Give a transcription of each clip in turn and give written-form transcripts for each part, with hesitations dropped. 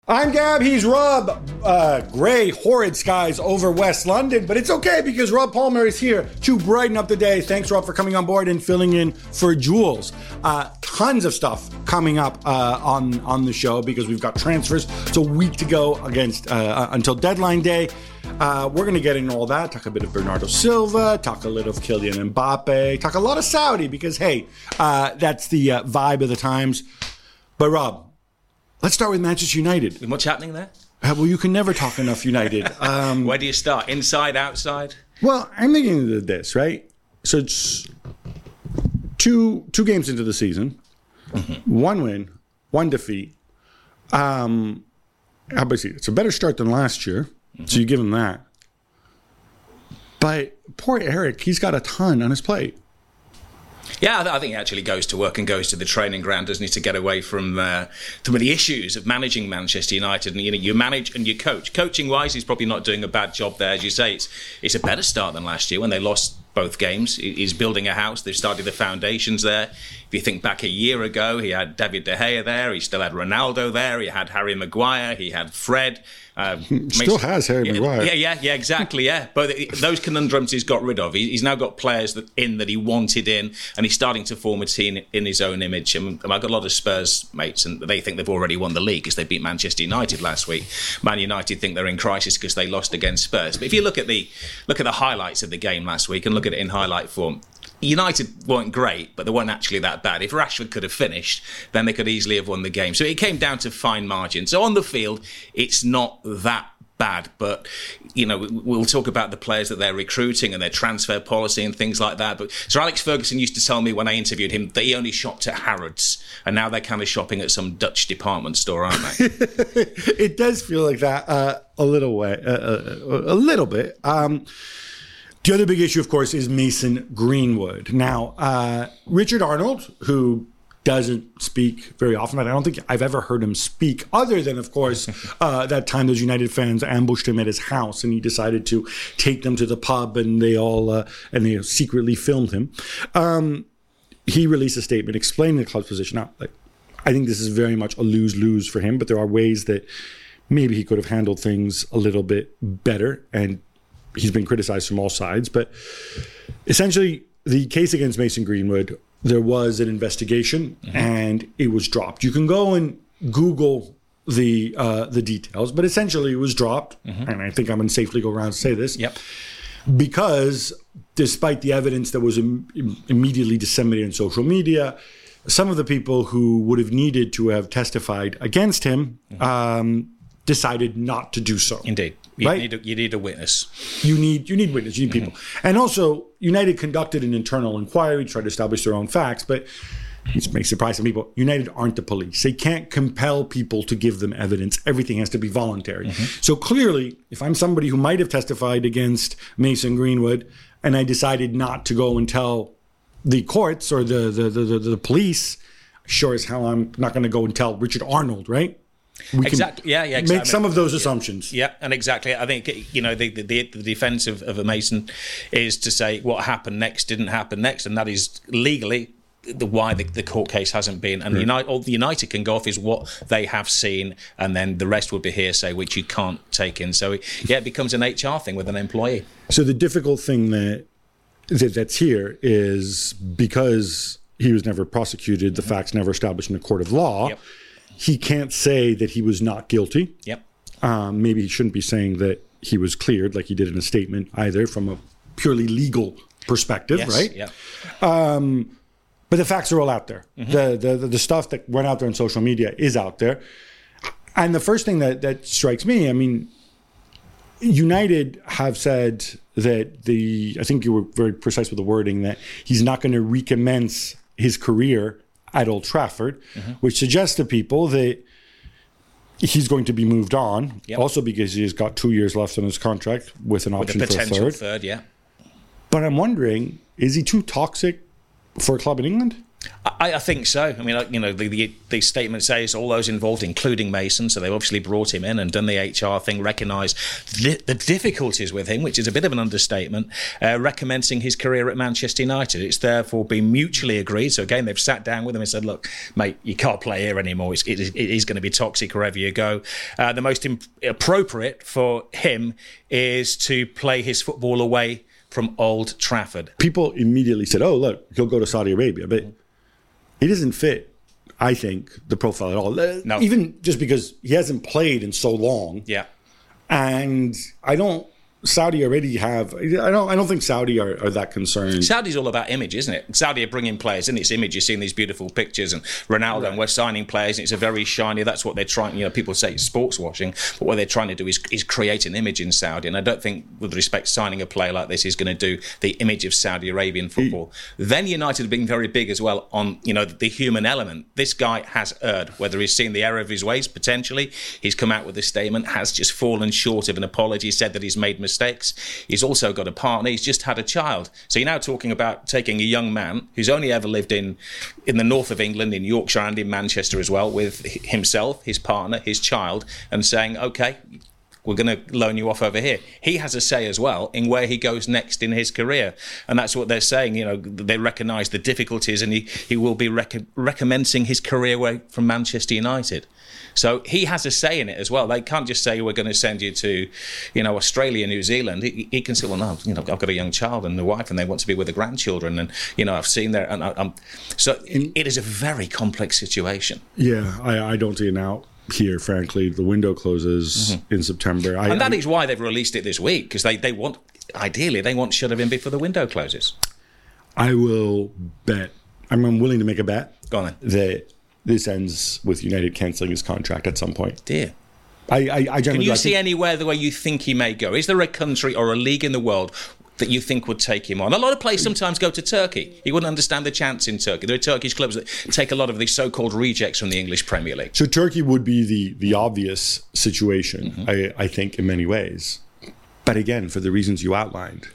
I'm Gab, he's Rob. Grey, horrid skies over West London, but it's okay because Rob Palmer is here to brighten up the day. Thanks, Rob, for coming on board and filling in for Jules. Tons of stuff coming up on the show because we've got transfers. It's a week to go until deadline day. We're going to get into all that, talk a bit of Bernardo Silva, talk a little of Kylian Mbappe, talk a lot of Saudi because, hey, that's the vibe of the times. But, Rob, let's start with Manchester United. What's happening there? Well, you can never talk enough United. Where do you start? Inside, outside? Well, I'm thinking of this, right? So it's two games into the season, one win, one defeat. Obviously, it's a better start than last year, so you give him that. But poor Eric, he's got a ton on his plate. Yeah, I think he actually goes to work and goes to the training ground, doesn't he, to get away from some of the issues of managing Manchester United. And you manage and you coach. Coaching-wise, he's probably not doing a bad job there. As you say, it's a better start than last year when they lost both games. He's building a house. They've started the foundations there. If you think back a year ago, he had David De Gea there. He still had Ronaldo there. He had Harry Maguire. He had Fred. Still has Harry Maguire. Yeah, exactly, yeah. But those conundrums he's got rid of. He's now got players that he wanted in, and he's starting to form a team in his own image. And I've got a lot of Spurs mates, and they think they've already won the league because they beat Manchester United last week. Man United think they're in crisis because they lost against Spurs. But if you look at the highlights of the game last week and look at it in highlight form, United weren't great, but they weren't actually that bad. If Rashford could have finished, then they could easily have won the game. So it came down to fine margins. So on the field, it's not that bad, but we'll talk about the players that they're recruiting and their transfer policy and things like that. But Sir Alex Ferguson used to tell me when I interviewed him that he only shopped at Harrods, and now they're kind of shopping at some Dutch department store, aren't they? It does feel like that a little bit. The other big issue, of course, is Mason Greenwood. Now, Richard Arnold, who doesn't speak very often, but I don't think I've ever heard him speak other than, of course, that time those United fans ambushed him at his house and he decided to take them to the pub and they secretly filmed him. He released a statement explaining the club's position. Now, I think this is very much a lose-lose for him, but there are ways that maybe he could have handled things a little bit better, and he's been criticized from all sides. But essentially, the case against Mason Greenwood, there was an investigation and it was dropped. You can go and Google the details, but essentially it was dropped. And I think I'm going to safely go around and say this. Yep. Because despite the evidence that was immediately disseminated on social media, some of the people who would have needed to have testified against him decided not to do so. Indeed. You need a witness. You need witness. You need people. And also, United conducted an internal inquiry, tried to establish their own facts, but it may surprise some people. United aren't the police. They can't compel people to give them evidence. Everything has to be voluntary. So clearly, if I'm somebody who might have testified against Mason Greenwood and I decided not to go and tell the courts or the police, sure as hell I'm not going to go and tell Richard Arnold, right? Exactly. Make some of those assumptions. Yeah, and exactly. I think the defence of a Mason is to say what happened next didn't happen next, and that is legally why the court case hasn't been. And all the United can go off is what they have seen, and then the rest would be hearsay, which you can't take in. So it becomes an HR thing with an employee. So the difficult thing that's here is because he was never prosecuted, the facts never established in a court of law. Yep. He can't say that he was not guilty. Yep. Maybe he shouldn't be saying that he was cleared like he did in a statement either from a purely legal perspective, right? Yeah. But the facts are all out there. The stuff that went out there on social media is out there. And the first thing that strikes me, I mean, United have said that I think you were very precise with the wording, that he's not going to recommence his career at Old Trafford, which suggests to people that he's going to be moved on. Yep. Also because he's got 2 years left on his contract with an option for a third. Yeah. But I'm wondering, is he too toxic for a club in England? I think so. I mean, the statement says all those involved, including Mason, so they've obviously brought him in and done the HR thing, recognised the difficulties with him, which is a bit of an understatement, recommencing his career at Manchester United. It's therefore been mutually agreed. So again, they've sat down with him and said, look, mate, you can't play here anymore. It is going to be toxic wherever you go. The most appropriate for him is to play his football away from Old Trafford. People immediately said, oh, look, he'll go to Saudi Arabia. But he doesn't fit, I think, the profile at all. No. Even just because he hasn't played in so long. Yeah. And Saudi already have. I don't think Saudi are that concerned. Saudi's all about image, isn't it? Saudi are bringing players in. It's image. You're seeing these beautiful pictures, and Ronaldo, right. And we're signing players, and it's a very shiny. That's what they're trying. People say it's sports washing, but what they're trying to do is create an image in Saudi. And I don't think, with respect, signing a player like this is going to do the image of Saudi Arabian football. Then United have been very big as well on the human element. This guy has erred, whether he's seen the error of his ways potentially. He's come out with a statement, has just fallen short of an apology, said that he's made mistakes. He's also got a partner. He's just had a child. So you're now talking about taking a young man who's only ever lived in the north of England, in Yorkshire and in Manchester as well, with himself, his partner, his child, and saying, OK, we're going to loan you off over here. He has a say as well in where he goes next in his career. And that's what they're saying. They recognise the difficulties, and he will be recommencing his career away from Manchester United. So he has a say in it as well. They can't just say, we're going to send you to, Australia, New Zealand. He can say, well, no, I've got a young child and a wife, and they want to be with the grandchildren. And, I've seen their... it is a very complex situation. Yeah, I don't see it now. Here, frankly, the window closes in September. And that is why they've released it this week, because they want, ideally, should have been before the window closes. I will bet, I'm willing to make a bet. Go on then. That this ends with United cancelling his contract at some point. Dear. I Can you see anywhere the way you think he may go? Is there a country or a league in the world that you think would take him on? A lot of players sometimes go to Turkey. He wouldn't understand the chance in Turkey. There are Turkish clubs that take a lot of these so-called rejects from the English Premier League. So Turkey would be the obvious situation, I think, in many ways. But again, for the reasons you outlined,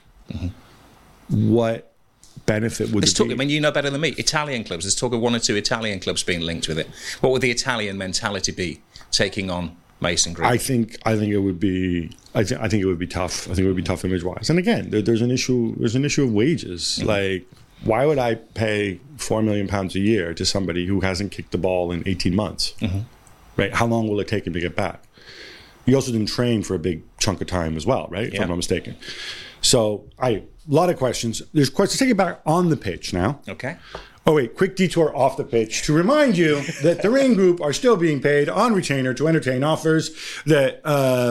what benefit would it be? I mean, you know better than me. Italian clubs. There's talk of one or two Italian clubs being linked with it. What would the Italian mentality be taking on Mason Green? I think it would be. I think it would be tough. I think it would be tough image-wise. And again, there's an issue. There's an issue of wages. Like, why would I pay £4 million a year to somebody who hasn't kicked the ball in 18 months? Right? How long will it take him to get back? He also didn't train for a big chunk of time as well, right? If I'm not mistaken. So, a lot of questions. There's questions. Take it back on the pitch now. Okay. Oh, wait, quick detour off the pitch to remind you that the Rain Group are still being paid on retainer to entertain offers that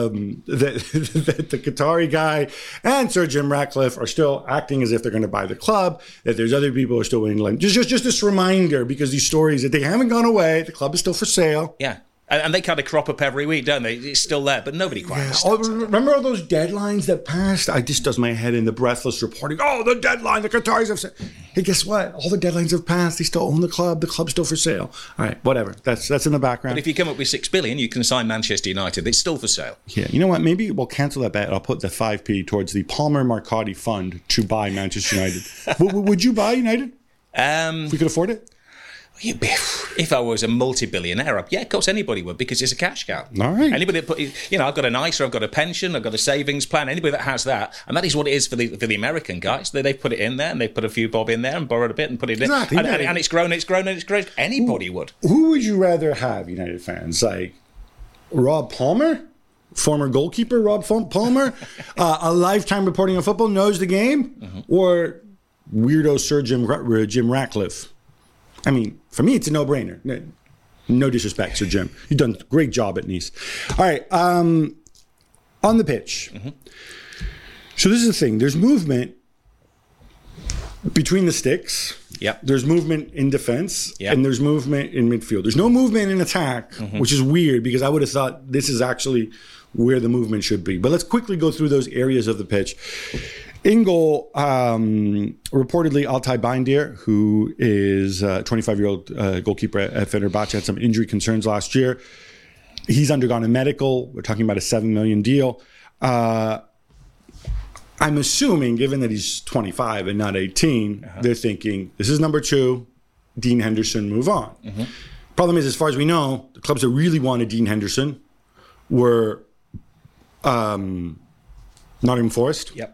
the Qatari guy and Sir Jim Ratcliffe are still acting as if they're going to buy the club, that there's other people who are still willing to lend. Just this reminder, because these stories, that they haven't gone away, the club is still for sale. Yeah. And they kind of crop up every week, don't they? It's still there, but nobody quite understands it. Remember all those deadlines that passed? This does my head in, the breathless reporting. Oh, the deadline, the Qataris have said. Hey, guess what? All the deadlines have passed. They still own the club. The club's still for sale. All right, whatever. That's in the background. But if you come up with $6 billion, you can sign Manchester United. It's still for sale. Yeah, you know what? Maybe we'll cancel that bet. I'll put the 5p towards the Palmer Marcotti Fund to buy Manchester United. Would you buy United? If we could afford it? If I was a multi-billionaire, yeah, of course anybody would, because it's a cash cow. All right. Anybody that put, I've got an ISA, I've got a pension, I've got a savings plan. Anybody that has that, and that is what it is for the American guys. They put it in there, and they put a few bob in there, and borrowed a bit, and put it in. Exactly. And it's grown, and it's grown. Anybody would. Who would you rather have, United fans? Like Rob Palmer, former goalkeeper Rob Palmer, a lifetime reporting on football, knows the game, or weirdo Sir Jim Ratcliffe? I mean, for me, it's a no-brainer. No disrespect, Sir Jim. You've done a great job at Nice. All right, on the pitch. So this is the thing. There's movement between the sticks. Yep. There's movement in defense. Yep. And there's movement in midfield. There's no movement in attack, which is weird, because I would have thought this is actually where the movement should be. But let's quickly go through those areas of the pitch. In goal, reportedly Altay Bayındır, who is a 25-year-old goalkeeper at Fenerbahce, had some injury concerns last year. He's undergone a medical. We're talking about a $7 million deal. I'm assuming, given that he's 25 and not 18, they're thinking, this is number 2. Dean Henderson move on. Problem is, as far as we know, the clubs that really wanted Dean Henderson were Nottingham Forest. Yep.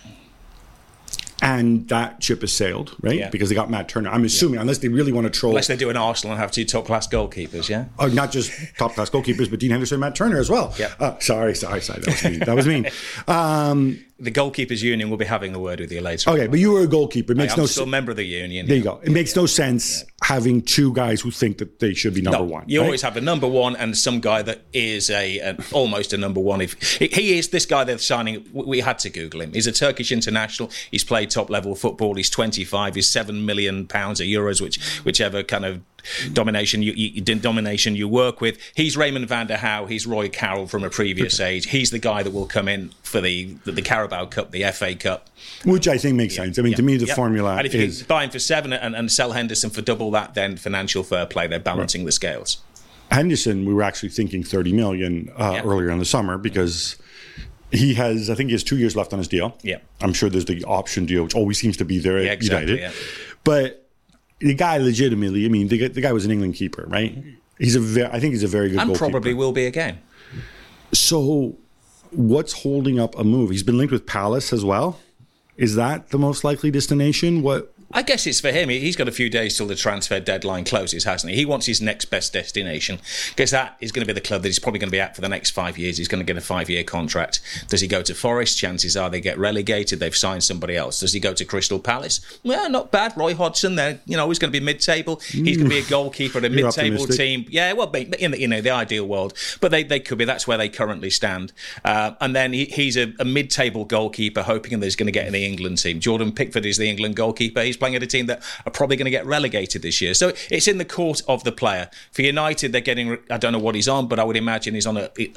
And that ship has sailed, right? Yeah. Because they got Matt Turner. I'm assuming, unless they really want to troll. Unless they do an Arsenal and have two top-class goalkeepers, yeah? Not just top-class goalkeepers, but Dean Henderson and Matt Turner as well. Yeah. Sorry. That was mean. The goalkeepers union will be having a word with you later. Okay, but you were a goalkeeper. It makes I'm still a member of the union. There you go. It makes no sense having two guys who think that they should be number one. You right? always have a number one and some guy that is almost a number one. If he is this guy they're signing, we had to Google him. He's a Turkish international. He's played top-level football. He's 25. He's £7 million or euros, whichever kind of domination you work with. He's Raymond van der Hauw. He's Roy Carroll from a previous age. He's the guy that will come in for the Carabao Cup, the FA Cup. Which I think makes sense. I mean, to me, the formula and if you can buy him for 7 and sell Henderson for double that, then financial fair play, they're balancing the scales. Henderson, we were actually thinking 30 million earlier in the summer because he has 2 years left on his deal. Yeah. I'm sure there's the option deal, which always seems to be there at United. Yeah. But the guy legitimately, I mean, the guy was an England keeper, right? I think he's a very good goalkeeper. And probably will be again. So what's holding up a move? He's been linked with Palace as well. Is that the most likely destination? I guess it's for him. He's got a few days till the transfer deadline closes, hasn't he? He wants his next best destination because that is going to be the club that he's probably going to be at for the next 5 years. He's going to get a 5-year contract. Does he go to Forest? Chances are they get relegated. They've signed somebody else. Does he go to Crystal Palace? Well, not bad. Roy Hodgson, there. He's going to be mid-table. He's going to be a goalkeeper at a mid-table team. Yeah, well, in the ideal world, but they could be. That's where they currently stand. And then he's a mid-table goalkeeper, hoping that he's going to get in the England team. Jordan Pickford is the England goalkeeper. He's playing at a team that are probably going to get relegated this year. So it's in the court of the player. For United, they're getting, I don't know what he's on, but I would imagine he's on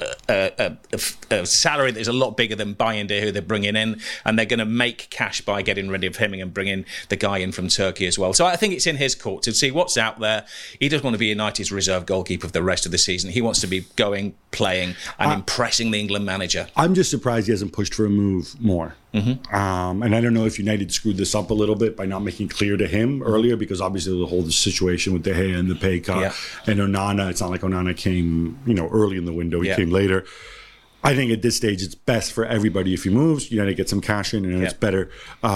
a salary that is a lot bigger than Bayındır, who they're bringing in, and they're going to make cash by getting rid of him and bringing the guy in from Turkey as well. So I think it's in his court to see what's out there. He doesn't want to be United's reserve goalkeeper for the rest of the season. He wants to be going, playing, and impressing the England manager. I'm just surprised he hasn't pushed for a move more. And I don't know if United screwed this up a little bit by not making clear to him earlier, because obviously the whole situation with De Gea and the pay cut and Onana, it's not like Onana came, early in the window. He came later. I think at this stage it's best for everybody if he moves. United get some cash in, and it's better,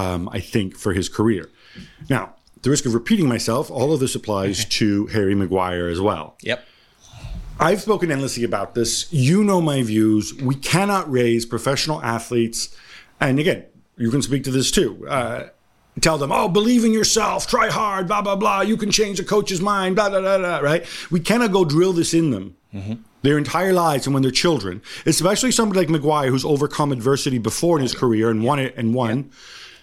I think, for his career. Now, at the risk of repeating myself, all of this applies to Harry Maguire as well. Yep. I've spoken endlessly about this. You know my views. We cannot raise professional athletes. And again, you can speak to this too. Tell them, believe in yourself, try hard, blah, blah, blah. You can change a coach's mind, blah, blah, blah, blah, right? We cannot go drill this in them their entire lives and when they're children, especially somebody like Maguire who's overcome adversity before in his career and won it and won,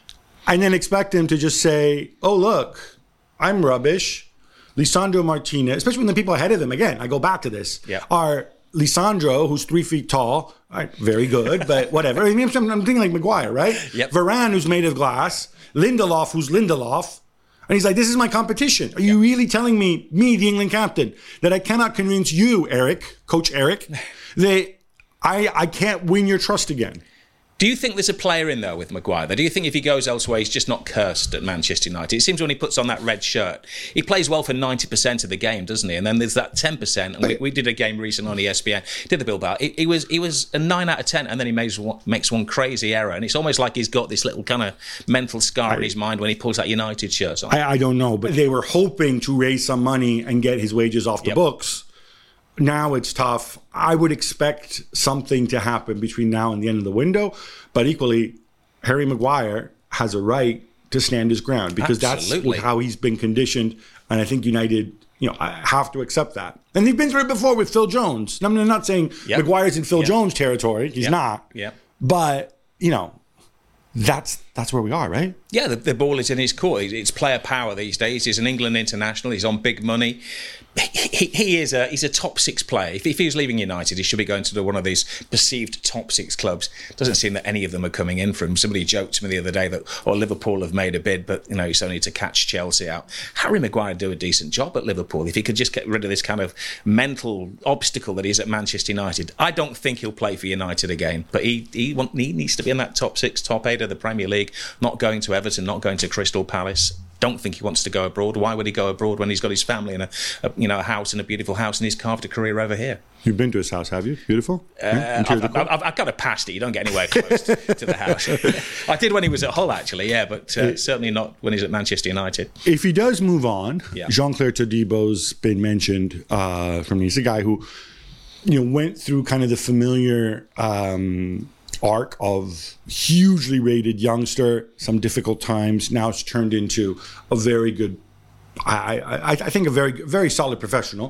and then expect him to just say, look, I'm rubbish. Lisandro Martinez, especially when the people ahead of him, again, I go back to this, are Lisandro, who's 3 feet tall, right, very good, but whatever. I mean, I'm thinking like Maguire, right? Yep. Varane, who's made of glass. Lindelof, who's Lindelof. And he's like, this is my competition. Are you really telling me, the England captain, that I cannot convince you, Coach Eric, that I can't win your trust again? Do you think there's a player in there with Maguire? Do you think if he goes elsewhere, he's just not cursed at Manchester United? It seems when he puts on that red shirt, he plays well for 90% of the game, doesn't he? And then there's that 10%. And we did a game recently on ESPN, did the build-out. He was a 9 out of 10, and then he makes one crazy error. And it's almost like he's got this little kind of mental scar in his mind when he pulls that United shirt on. I don't know, but they were hoping to raise some money and get his wages off the books. Now it's tough. I would expect something to happen between now and the end of the window. But equally, Harry Maguire has a right to stand his ground because that's how he's been conditioned. And I think United, have to accept that. And they've been through it before with Phil Jones. I'm not saying Maguire's in Phil Jones territory. He's not. Yeah. But, that's where we are, right? Yeah, the ball is in his court. It's player power these days. He's an England international. He's on big money. He's a top 6 player. If he was leaving United, he should be going to one of these perceived top 6 clubs. Doesn't seem that any of them are coming in for him. Somebody joked to me the other day that Liverpool have made a bid, but it's only to catch Chelsea out. Harry Maguire do a decent job at Liverpool if he could just get rid of this kind of mental obstacle that he's at Manchester United. I don't think he'll play for United again, but he needs to be in that top 6, top 8 of the Premier League. Not going to Everton, not going to Crystal Palace. don't think he wants to go abroad. Why would he go abroad when he's got his family and a house and a beautiful house, and he's carved a career over here? You've been to his house, have you? Beautiful? I've got to pass it. You don't get anywhere close to the house. I did when he was at Hull, actually, yeah, but certainly not when he's at Manchester United. If he does move on, Jean-Claire Todibo's been mentioned from me. He's a guy who, went through kind of the familiar arc of hugely rated youngster, some difficult times. Now it's turned into a very good, I think a very, very solid professional.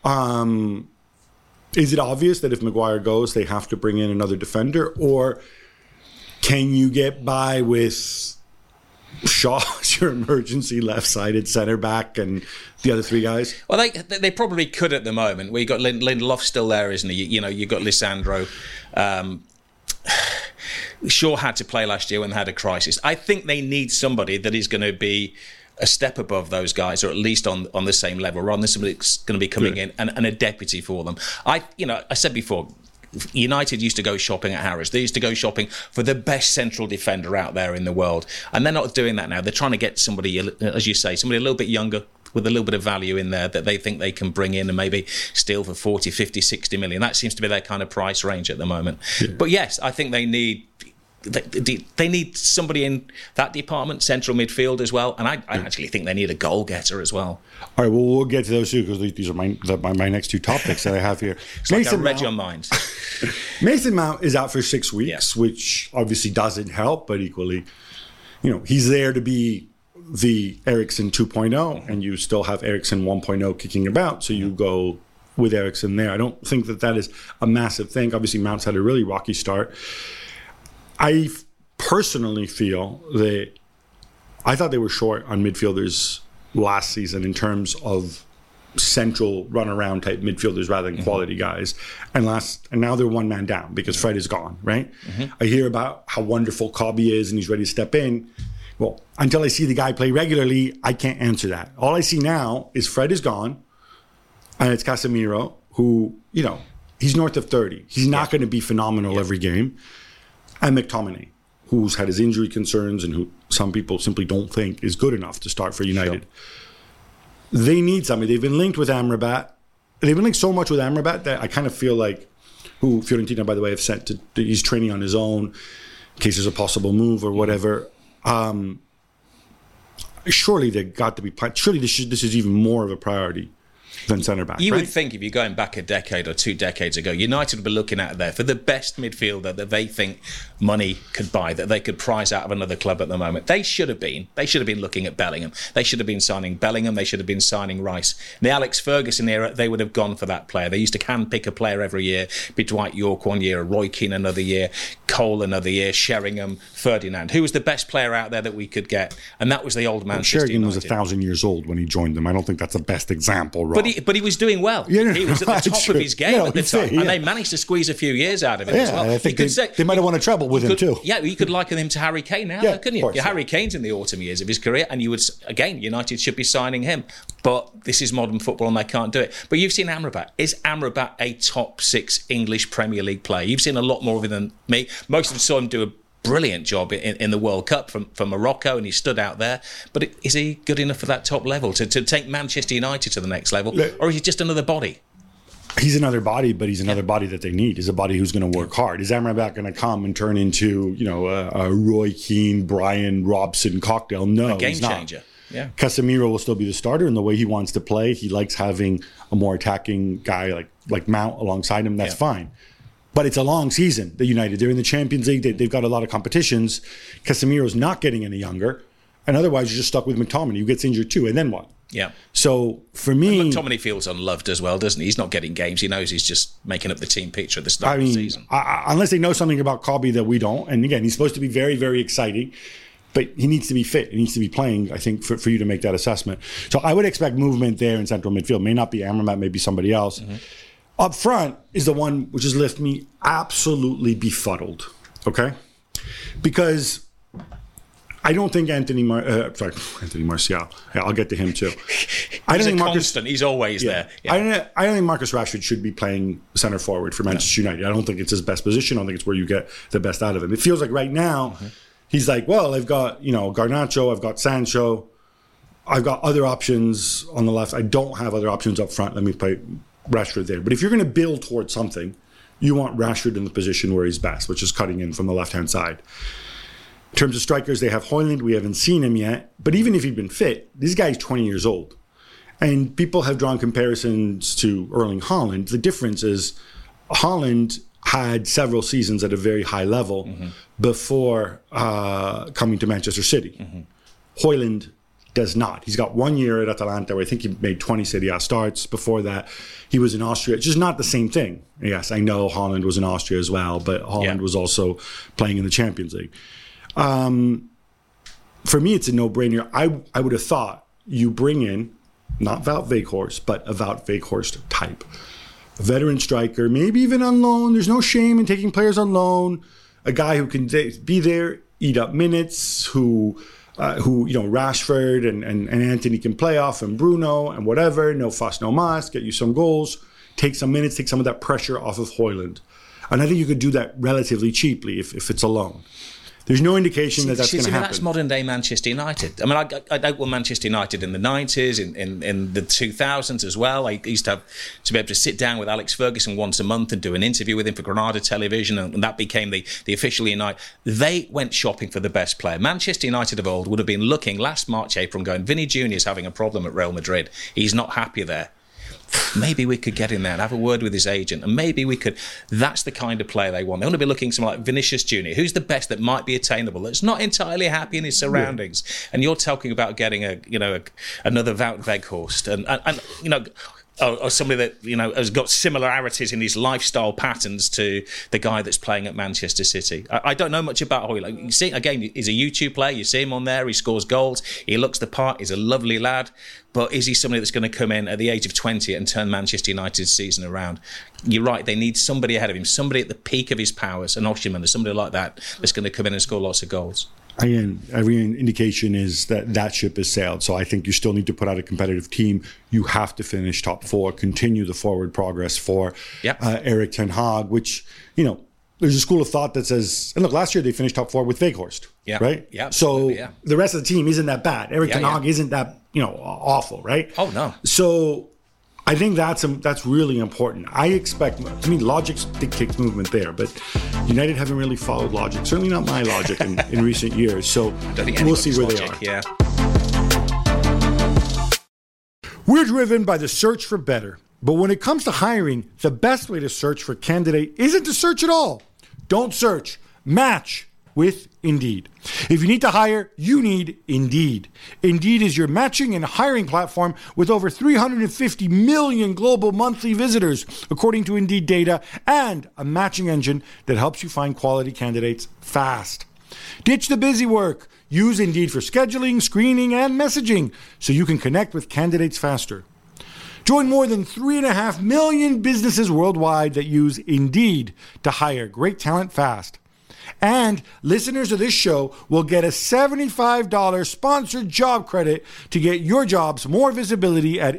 Is it obvious that if Maguire goes, they have to bring in another defender, or can you get by with Shaw as your emergency left-sided centre back and the other three guys? Well, they probably could at the moment. You got Lindelof still there, isn't he? You've got Lisandro. Shaw had to play last year when they had a crisis. I think they need somebody that is going to be a step above those guys, or at least on the same level, rather than somebody that's going to be coming in and a deputy for them. I said before, United used to go shopping at Harrods. They used to go shopping for the best central defender out there in the world, and they're not doing that now. They're trying to get somebody, as you say, somebody a little bit younger, with a little bit of value in there that they think they can bring in and maybe steal for 40, 50, 60 million. That seems to be their kind of price range at the moment. Yeah. But yes, I think they need somebody in that department, central midfield as well. And I actually think they need a goal getter as well. All right, well, we'll get to those two because these are my next two topics that I have here. It's like I read your mind. Mason Mount is out for 6 weeks, which obviously doesn't help, but equally, he's there to be the Eriksen 2.0, and you still have Eriksen 1.0 kicking about, so you go with Eriksen there. I don't think that is a massive thing. Obviously, Mount's had a really rocky start. I personally feel that I thought they were short on midfielders last season in terms of central run-around type midfielders rather than quality guys. And now they're one man down because Fred is gone, right? I hear about how wonderful Cobby is and he's ready to step in. Well, until I see the guy play regularly, I can't answer that. All I see now is Fred is gone, and it's Casemiro, who, he's north of 30. He's not going to be phenomenal every game. And McTominay, who's had his injury concerns and who some people simply don't think is good enough to start for United. Sure. They need somebody. They've been linked with Amrabat. They've been linked so much with Amrabat that I kind of feel like, who Fiorentina, by the way, have sent to, he's training on his own in case there's a possible move or whatever. Surely they got to be. Surely this is even more of a priority than centre back. You would think if you're going back a decade or 2 decades ago, United would be looking at there for the best midfielder that they think money could buy, that they could prize out of another club at the moment. They should have been looking at Bellingham. They should have been signing Bellingham. They should have been signing Rice. In the Alex Ferguson era, they would have gone for that player. They used to handpick a player every year. Be Dwight York one year, Roy Keane another year, Cole another year, Sheringham, Ferdinand. Who was the best player out there that we could get? And that was the old Manchester United. Sheringham was 1,000 years old when he joined them. I don't think that's the best example, Rob. But he was doing well. Yeah, he was at the top of his game at the time. And they managed to squeeze a few years out of him as well. I think they might have won a treble with him too. Yeah, you could liken him to Harry Kane now, couldn't you? Course, Harry Kane's in the autumn years of his career, and you would, again, United should be signing him. But this is modern football and they can't do it. But you've seen Amrabat. Is Amrabat a top 6 English Premier League player? You've seen a lot more of him than me. Most of them saw him do a brilliant job in the World Cup for Morocco, and he stood out there. But is he good enough for that top level to take Manchester United to the next level? Or is he just another body? He's another body, but he's another body that they need. He's a body who's going to work hard. Is Amrabat going to come and turn into, a Roy Keane, Brian Robson cocktail? No, a game he's not. changer. Yeah. Casemiro will still be the starter in the way he wants to play. He likes having a more attacking guy like Mount alongside him. That's fine. But it's a long season, the United. They're in the Champions League. They've got a lot of competitions. Casemiro's not getting any younger. And otherwise, you're just stuck with McTominay, who gets injured too. And then what? Yeah. So for me, and McTominay feels unloved as well, doesn't he? He's not getting games. He knows he's just making up the team picture at the start of the season. Unless they know something about Cobby that we don't. And again, he's supposed to be very, very exciting. But he needs to be fit. He needs to be playing, I think, for you to make that assessment. So I would expect movement there in central midfield. May not be Amrabat, maybe somebody else. Mm-hmm. Up front is the one which has left me absolutely befuddled, okay? Because I don't think Anthony Martial. Yeah, I'll get to him too. He's a constant. He's always there. Yeah. I don't think Marcus Rashford should be playing center forward for Manchester United. I don't think it's his best position. I don't think it's where you get the best out of him. It feels like right now he's like, well, I've got Garnacho, I've got Sancho, I've got other options on the left. I don't have other options up front. Let me play Rashford there. But if you're going to build towards something, you want Rashford in the position where he's best, which is cutting in from the left-hand side. In terms of strikers, they have Højlund. We haven't seen him yet. But even if he'd been fit, this guy's 20 years old. And people have drawn comparisons to Erling Haaland. The difference is Haaland had several seasons at a very high level before coming to Manchester City. Højlund does not. He's got 1 year at Atalanta where I think he made 20 Serie A starts. Before that, he was in Austria. It's just not the same thing. Yes, I know Haaland was in Austria as well, but Haaland was also playing in the Champions League. For me, it's a no-brainer. I would have thought you bring in, not Wout Weghorst, but a Wout Weghorst type. A veteran striker, maybe even on loan. There's no shame in taking players on loan. A guy who can be there, eat up minutes, who Rashford and Antony can play off, and Bruno and whatever, no fuss, no muss, get you some goals, take some minutes, take some of that pressure off of Højlund. And I think you could do that relatively cheaply if it's a loan. There's no indication that's going to happen. That's modern day Manchester United. I mean, I dealt with Manchester United in the 90s, in the 2000s as well. I used to be able to sit down with Alex Ferguson once a month and do an interview with him for Granada Television, and that became the official United. They went shopping for the best player. Manchester United of old would have been looking last March, April, and going, Vinny Jr. is having a problem at Real Madrid. He's not happy there. Maybe we could get in there and have a word with his agent, and maybe we could. That's the kind of player they want. They want to be looking at someone like Vinicius Jr., who's the best that might be attainable, that's not entirely happy in his surroundings. Yeah. And you're talking about getting another Wout Weghorst, and or somebody that has got similarities in his lifestyle patterns to the guy that's playing at Manchester City. I don't know much about Højlund. You see, again, he's a YouTube player. You see him on there. He scores goals. He looks the part. He's a lovely lad. But is he somebody that's going to come in at the age of 20 and turn Manchester United's season around? You're right. They need somebody ahead of him, somebody at the peak of his powers, an Osimhen or somebody like that that's going to come in and score lots of goals. Again, every indication is that ship has sailed. So I think you still need to put out a competitive team. You have to finish top four, continue the forward progress for Erik ten Hag, which, there's a school of thought that says, and look, last year they finished top four with Weghorst, right? Yeah. So the rest of the team isn't that bad. Erik ten Hag isn't that, awful, right? Oh, no. So I think that's really important. I expect, logic dictates movement there, but United haven't really followed logic. Certainly not my logic in recent years. So we'll see where they are. Yeah. We're driven by the search for better. But when it comes to hiring, the best way to search for a candidate isn't to search at all. Don't search. Match with Indeed. If you need to hire, you need Indeed. Indeed is your matching and hiring platform with over 350 million global monthly visitors, according to Indeed data, and a matching engine that helps you find quality candidates fast. Ditch the busy work. Use Indeed for scheduling, screening, and messaging so you can connect with candidates faster. Join more than 3.5 million businesses worldwide that use Indeed to hire great talent fast. And listeners of this show will get a $75 sponsored job credit to get your jobs more visibility at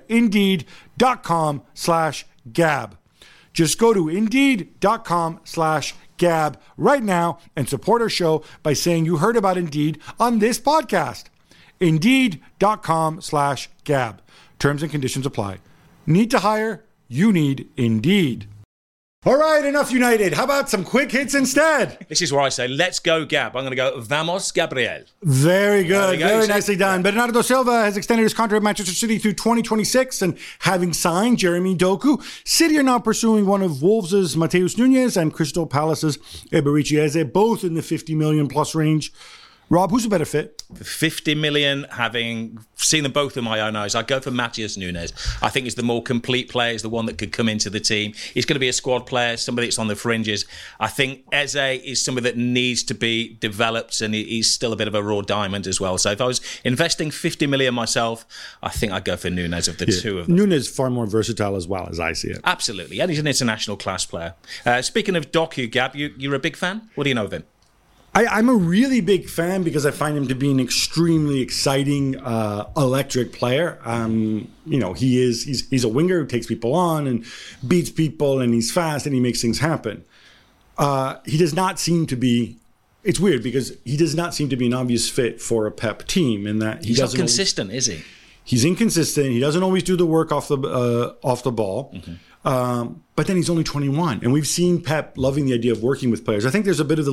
Indeed.com/Gab. Just go to Indeed.com/Gab right now and support our show by saying you heard about Indeed on this podcast. Indeed.com/Gab. Terms and conditions apply. Need to hire? You need Indeed. All right, enough United. How about some quick hits instead? This is where I say, let's go, Gab. I'm going to go, vamos, Gabriel. Very good. Very nicely done. Bernardo Silva has extended his contract at Manchester City through 2026, and having signed Jeremy Doku, City are now pursuing one of Wolves' Mateus Nunes and Crystal Palace's Eberechi Eze, both in the 50 million plus range. Rob, who's a better fit? 50 million, having seen them both with my own eyes, I'd go for Mateus Nunes. I think he's the more complete player, he's the one that could come into the team. He's going to be a squad player, somebody that's on the fringes. I think Eze is somebody that needs to be developed, and he's still a bit of a raw diamond as well. So if I was investing 50 million myself, I think I'd go for Nunes of the two of them. Nunes is far more versatile as well, as I see it. Absolutely, and he's an international class player. Speaking of Doku, Gab, you're a big fan? What do you know of him? I'm a really big fan because I find him to be an extremely exciting, electric player. He's a winger who takes people on and beats people, and he's fast and he makes things happen. He does not seem to be. It's weird because he does not seem to be an obvious fit for a Pep team in that he's not consistent, is he? He's inconsistent. He doesn't always do the work off the ball. But then he's only 21. And we've seen Pep loving the idea of working with players. I think there's a bit of the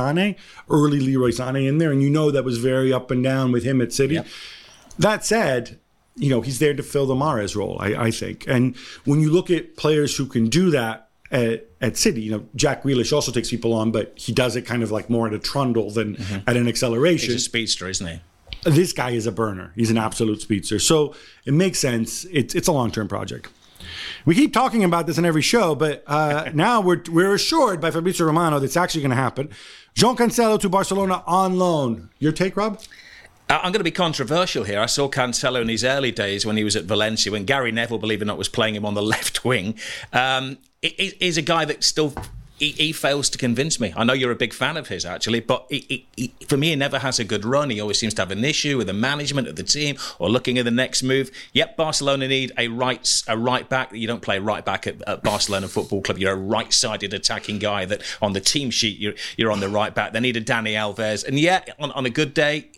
early Leroy Sané in there. And that was very up and down with him at City. Yep. That said, he's there to fill the Mahrez role, I think. And when you look at players who can do that at City, Jack Grealish also takes people on, but he does it kind of like more at a trundle than at an acceleration. He's a speedster, isn't he? This guy is a burner. He's an absolute speedster. So it makes sense. It's a long-term project. We keep talking about this in every show, but now we're assured by Fabrizio Romano that it's actually going to happen. João Cancelo to Barcelona on loan. Your take, Rob? I'm going to be controversial here. I saw Cancelo in his early days when he was at Valencia, when Gary Neville, believe it or not, was playing him on the left wing. He's a guy that still... He fails to convince me. I know you're a big fan of his, actually, but for me, he never has a good run. He always seems to have an issue with the management of the team or looking at the next move. Yep, Barcelona need a right back. You don't play right back at Barcelona Football Club. You're a right-sided attacking guy that on the team sheet you're on the right back. They need a Dani Alves, and on a good day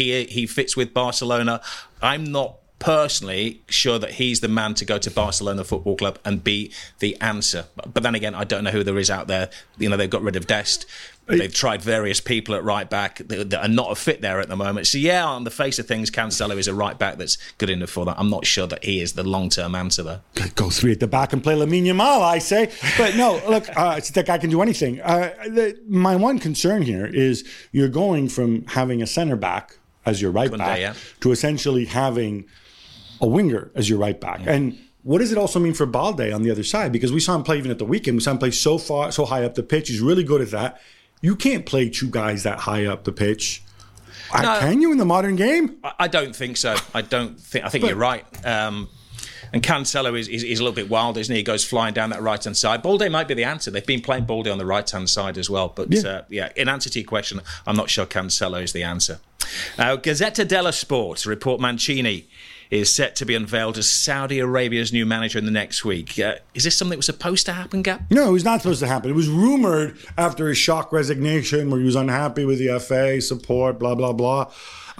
he fits with Barcelona. I'm not personally sure that he's the man to go to Barcelona Football Club and be the answer. But then again, I don't know who there is out there. They've got rid of Dest. They've tried various people at right back that are not a fit there at the moment. So on the face of things, Cancelo is a right back that's good enough for that. I'm not sure that he is the long-term answer though. Go 3 at the back and play Lamine Yamal, I say. But no, look, that guy can do anything. My one concern here is you're going from having a center back as your right back to essentially having a winger as your right back. And what does it also mean for Balde on the other side? Because we saw him play even at the weekend. We saw him play so high up the pitch. He's really good at that. You can't play 2 guys that high up the pitch. No, can you in the modern game? I don't think so. I think you're right. And Cancelo is a little bit wild, isn't he? He goes flying down that right-hand side. Balde might be the answer. They've been playing Balde on the right-hand side as well. But in answer to your question, I'm not sure Cancelo is the answer. Gazzetta dello Sport report Mancini is set to be unveiled as Saudi Arabia's new manager in the next week. Is this something that was supposed to happen, Gab? No, it was not supposed to happen. It was rumored after his shock resignation where he was unhappy with the FA support, blah, blah, blah.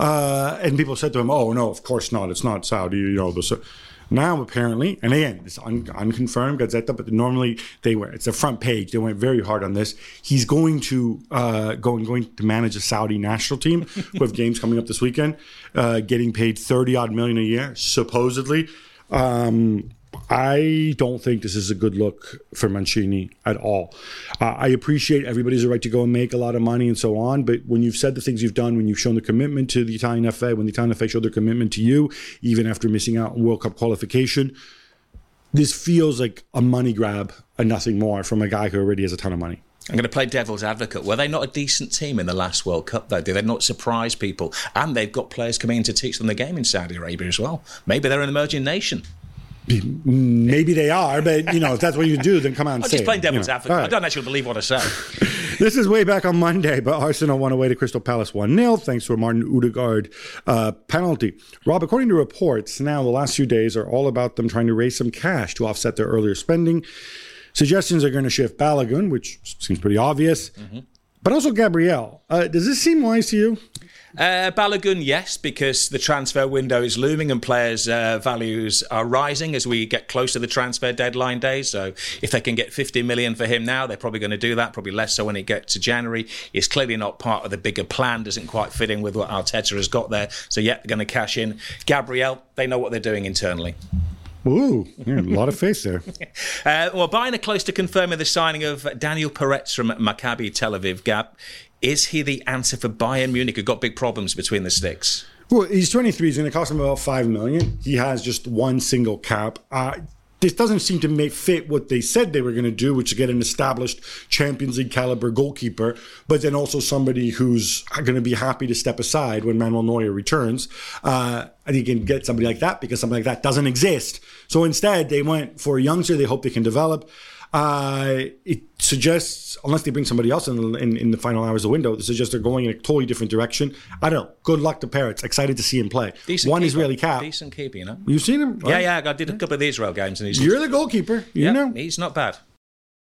And people said to him, oh, no, of course not. It's not Saudi, Now, apparently, and again, it's unconfirmed, Gazzetta, but normally it's the front page. They went very hard on this. He's going to going to manage a Saudi national team who have games coming up this weekend, getting paid $30-odd million a year, supposedly. I don't think this is a good look for Mancini at all. I appreciate everybody's a right to go and make a lot of money and so on, but when you've said the things you've done, when you've shown the commitment to the Italian FA, when the Italian FA showed their commitment to you, even after missing out on World Cup qualification, this feels like a money grab and nothing more from a guy who already has a ton of money. I'm going to play devil's advocate. Were they not a decent team in the last World Cup, though? Did they not surprise people? And they've got players coming in to teach them the game in Saudi Arabia as well. Maybe they're an emerging nation. Maybe they are, but if that's what you do, then come on and say it. I'm just playing devil's advocate. Right. I don't actually believe what I say. This is way back on Monday, but Arsenal won away to Crystal Palace 1-0 thanks to a Martin Odegaard penalty. Rob, according to reports, now the last few days are all about them trying to raise some cash to offset their earlier spending. Suggestions are going to shift Balogun, which seems pretty obvious, but also Gabriel. Does this seem wise to you? Balogun, yes, because the transfer window is looming and players' values are rising as we get close to the transfer deadline day. So if they can get 50 million for him now, they're probably going to do that, probably less so when it gets to January. It's clearly not part of the bigger plan, doesn't quite fit in with what Arteta has got there. So they're going to cash in. Gabriel, they know what they're doing internally. Ooh, a lot of faith there. Bayern are close to confirming the signing of Daniel Peretz from Maccabi Tel Aviv. Gab, is he the answer for Bayern Munich, who got big problems between the sticks? Well, he's 23. He's going to cost him about $5 million. He has just one single cap. This doesn't seem to fit what they said they were going to do, which is get an established Champions League caliber goalkeeper, but then also somebody who's going to be happy to step aside when Manuel Neuer returns. And you can get somebody like that because something like that doesn't exist. So instead, they went for a youngster they hope they can develop. It suggests, unless they bring somebody else in the final hours of the window, it suggests they're going in a totally different direction. I don't know. Good luck to Peretz. Excited to see him play. Decent One keeper. Israeli cap. Decent keeper, You've seen him? Yeah, I did a couple of the Israel games. And You're the goalkeeper. You know. He's not bad.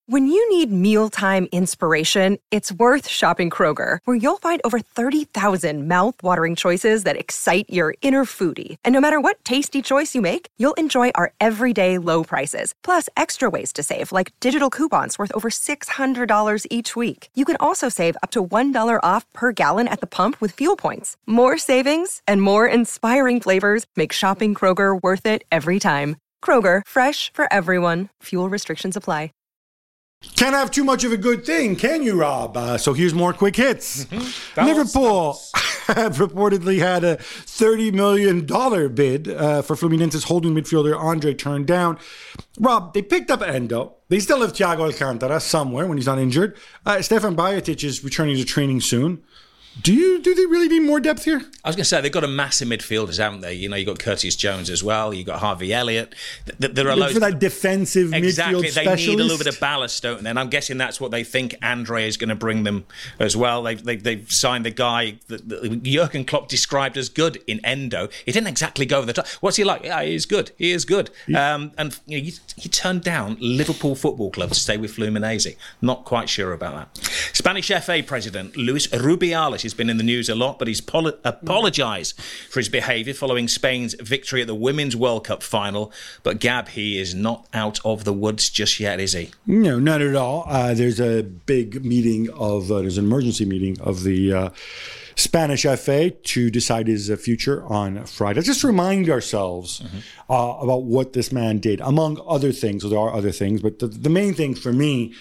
When you need mealtime inspiration, it's worth shopping Kroger, where you'll find over 30,000 mouth-watering choices that excite your inner foodie. And no matter what tasty choice you make, you'll enjoy our everyday low prices, plus extra ways to save, like digital coupons worth over $600 each week. You can also save up to $1 off per gallon at the pump with fuel points. More savings and more inspiring flavors make shopping Kroger worth it every time. Kroger, fresh for everyone. Fuel restrictions apply. Can't have too much of a good thing, can you, Rob? So here's more quick hits. Liverpool have reportedly had a $30 million bid for Fluminense's holding midfielder Andre turned down. Rob, they picked up Endo. They still have Thiago Alcantara somewhere when he's not injured. Stefan Bajetic is returning to training soon. Do they really need more depth here? I was going to say, they've got a massive midfielders, haven't they? You know, you've got Curtis Jones as well. You've got Harvey Elliott. There are loads for that defensive midfield specialist. They need a little bit of ballast, don't they? And I'm guessing that's what they think Andre is going to bring them as well. They've signed the guy that Jurgen Klopp described as good in Endo. He didn't exactly go over the top. What's he like? Yeah, he is good. He is good. Yeah. And you know, he turned down Liverpool Football Club to stay with Fluminense. Not quite sure about that. Spanish FA President Luis Rubiales has been in the news a lot, but he's apologised for his behaviour following Spain's victory at the Women's World Cup final. But Gab, he is not out of the woods just yet, is he? No, not at all. There's a big meeting there's an emergency meeting of the Spanish FA to decide his future on Friday. Let's just remind ourselves about what this man did, among other things. So there are other things, but the main thing for me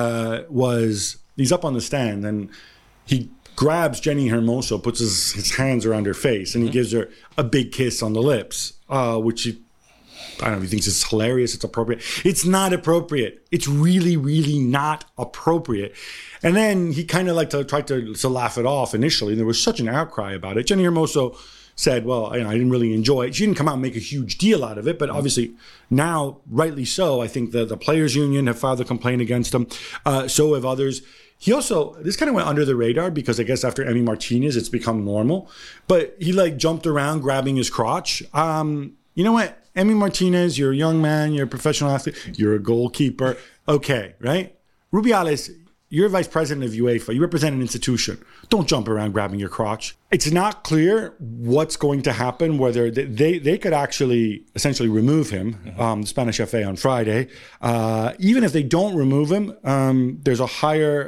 was he's up on the stand and he grabs Jenny Hermoso, puts his hands around her face, and he gives her a big kiss on the lips, which I don't know if he thinks it's hilarious, it's appropriate. It's not appropriate. It's really, really not appropriate. And then he kind of tried to laugh it off initially, and there was such an outcry about it. Jenny Hermoso said, well, I didn't really enjoy it. She didn't come out and make a huge deal out of it, but obviously now, rightly so, I think the Players Union have filed a complaint against him. So have others. He also, this kind of went under the radar because I guess after Emi Martinez, it's become normal. But he jumped around grabbing his crotch. You know what? Emi Martinez, you're a young man, you're a professional athlete, you're a goalkeeper. Okay, right? Rubiales, you're vice president of UEFA. You represent an institution. Don't jump around grabbing your crotch. It's not clear what's going to happen, whether they could actually essentially remove him, the Spanish FA, on Friday. Even if they don't remove him, there's a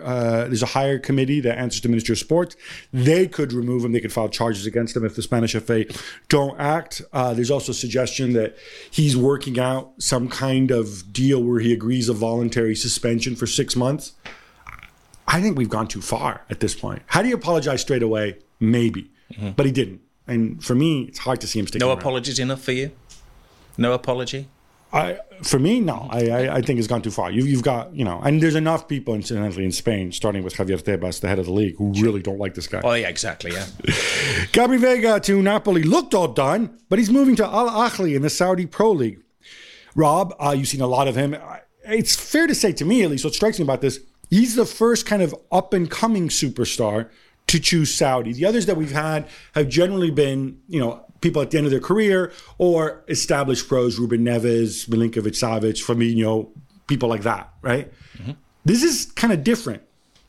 higher committee that answers to Ministry of Sports. They could remove him. They could file charges against him if the Spanish FA don't act. There's also a suggestion that he's working out some kind of deal where he agrees a voluntary suspension for 6 months. I think we've gone too far at this point. How do you apologize straight away? Maybe. But he didn't. And for me, it's hard to see him sticking around. No apologies enough for you? No apology? For me, no. I think it's gone too far. You've got, and there's enough people, incidentally, in Spain, starting with Javier Tebas, the head of the league, who really don't like this guy. Oh, yeah, exactly, yeah. Gabri Veiga to Napoli looked all done, but he's moving to Al Ahly in the Saudi Pro League. Rob, you've seen a lot of him. It's fair to say, to me at least, what strikes me about this, he's the first kind of up-and-coming superstar to choose Saudi. The others that we've had have generally been, people at the end of their career or established pros, Ruben Neves, Milinkovic-Savic, Firmino, people like that, right? This is kind of different.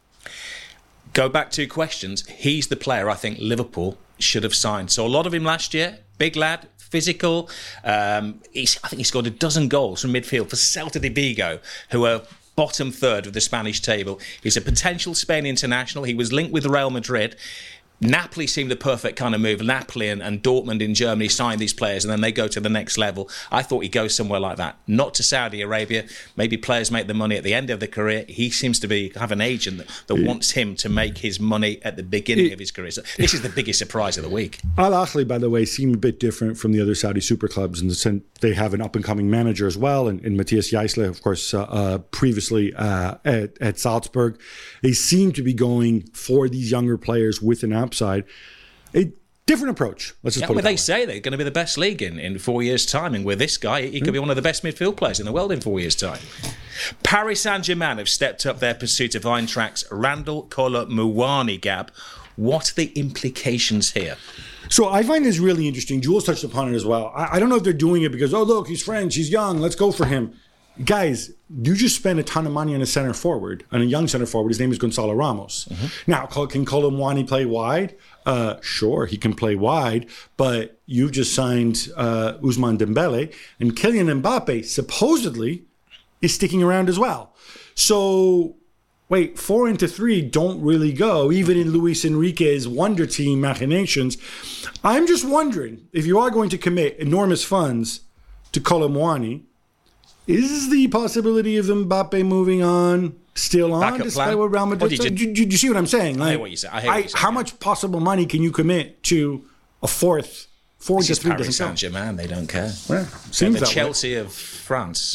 Go back 2 questions. He's the player I think Liverpool should have signed. So a lot of him last year, big lad, physical. I think he scored a dozen goals from midfield for Celta de Vigo, who are bottom third of the Spanish table. He's a potential Spain international. He was linked with Real Madrid. Napoli seemed the perfect kind of move. Napoli and Dortmund in Germany signed these players and then they go to the next level. I thought he'd go somewhere like that. Not to Saudi Arabia. Maybe players make the money at the end of the career. He seems to have an agent that wants him to make his money at the beginning of his career. So this is the biggest surprise of the week. Al Ahly, by the way, seemed a bit different from the other Saudi super clubs in the sense they have an up-and-coming manager as well, and Matthias Jaisle, of course, previously at Salzburg. They seem to be going for these younger players with an upside. A different approach. Let's just put it that way. They say they're going to be the best league in 4 years' time, and with this guy, he could be one of the best midfield players in the world in 4 years' time. Paris Saint-Germain have stepped up their pursuit of Eintracht's Randal Kolo Muani. Gab. What are the implications here? So I find this really interesting. Jules touched upon it as well. I don't know if they're doing it because, oh, look, he's French, he's young, let's go for him. guys, you just spent a ton of money on a center forward, on a young center forward. His name is Gonzalo Ramos. Now, can Kolo Muani play wide? Sure, he can play wide, but you just signed Ousmane Dembele, and Kylian Mbappe supposedly is sticking around as well. So, wait, 4 into 3 don't really go, even in Luis Enrique's wonder team machinations. I'm just wondering, if you are going to commit enormous funds to Kolo Muani, is the possibility of Mbappe moving on still on, Backup despite plan? what Real Madrid said? Do you see what I'm saying? I hear what you say. I hear what you say, how much possible money can you commit to a fourth? 4 to 3 Paris doesn't count. Saint-Germain, they don't care. Well, They're seems the that way. Chelsea of France.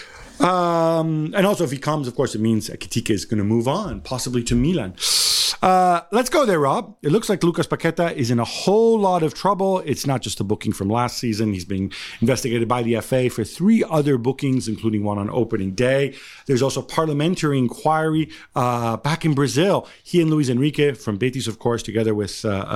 And also, if he comes, of course, it means Ekitike is going to move on, possibly to Milan. Let's go there, Rob. It looks like Lucas Paqueta is in a whole lot of trouble. It's not just a booking from last season. He's being investigated by the FA for 3 other bookings, including one on opening day. There's also parliamentary inquiry back in Brazil. He and Luis Enrique from Betis, of course, together with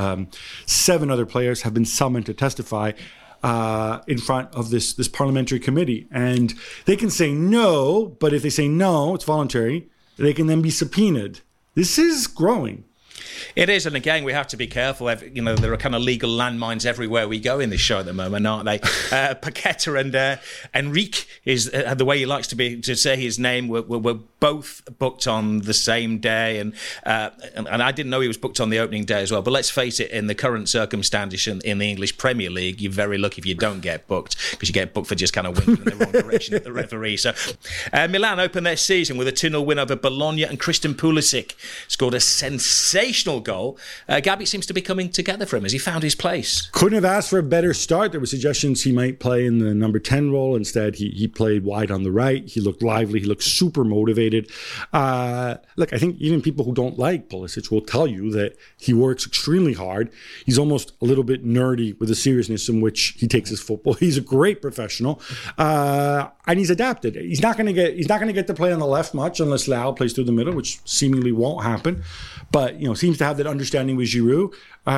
7 other players, have been summoned to testify in front of this parliamentary committee. And they can say no, but if they say no, it's voluntary, they can then be subpoenaed. This is growing. It is, and again, we have to be careful. You know, there are kind of legal landmines everywhere we go in this show at the moment, aren't they? Paqueta and Enrique is the way he likes to say his name. Were both booked on the same day, and I didn't know he was booked on the opening day as well. But let's face it, in the current circumstances in the English Premier League, you're very lucky if you don't get booked, because you get booked for just kind of winking in the wrong direction at the referee. So Milan opened their season with a 2-0 win over Bologna, and Christian Pulisic scored a sensational goal. Gabby seems to be coming together for him. Has he found his place? Couldn't have asked for a better start. There were suggestions he might play in the number 10 role. Instead, he played wide on the right. He looked lively. He looked super motivated. Look, I think even people who don't like Pulisic will tell you that he works extremely hard. He's almost a little bit nerdy with the seriousness in which he takes his football. He's a great professional, and he's adapted. He's not going to get to play on the left much unless Leao plays through the middle, which seemingly won't happen. But seems to have that understanding with Giroud.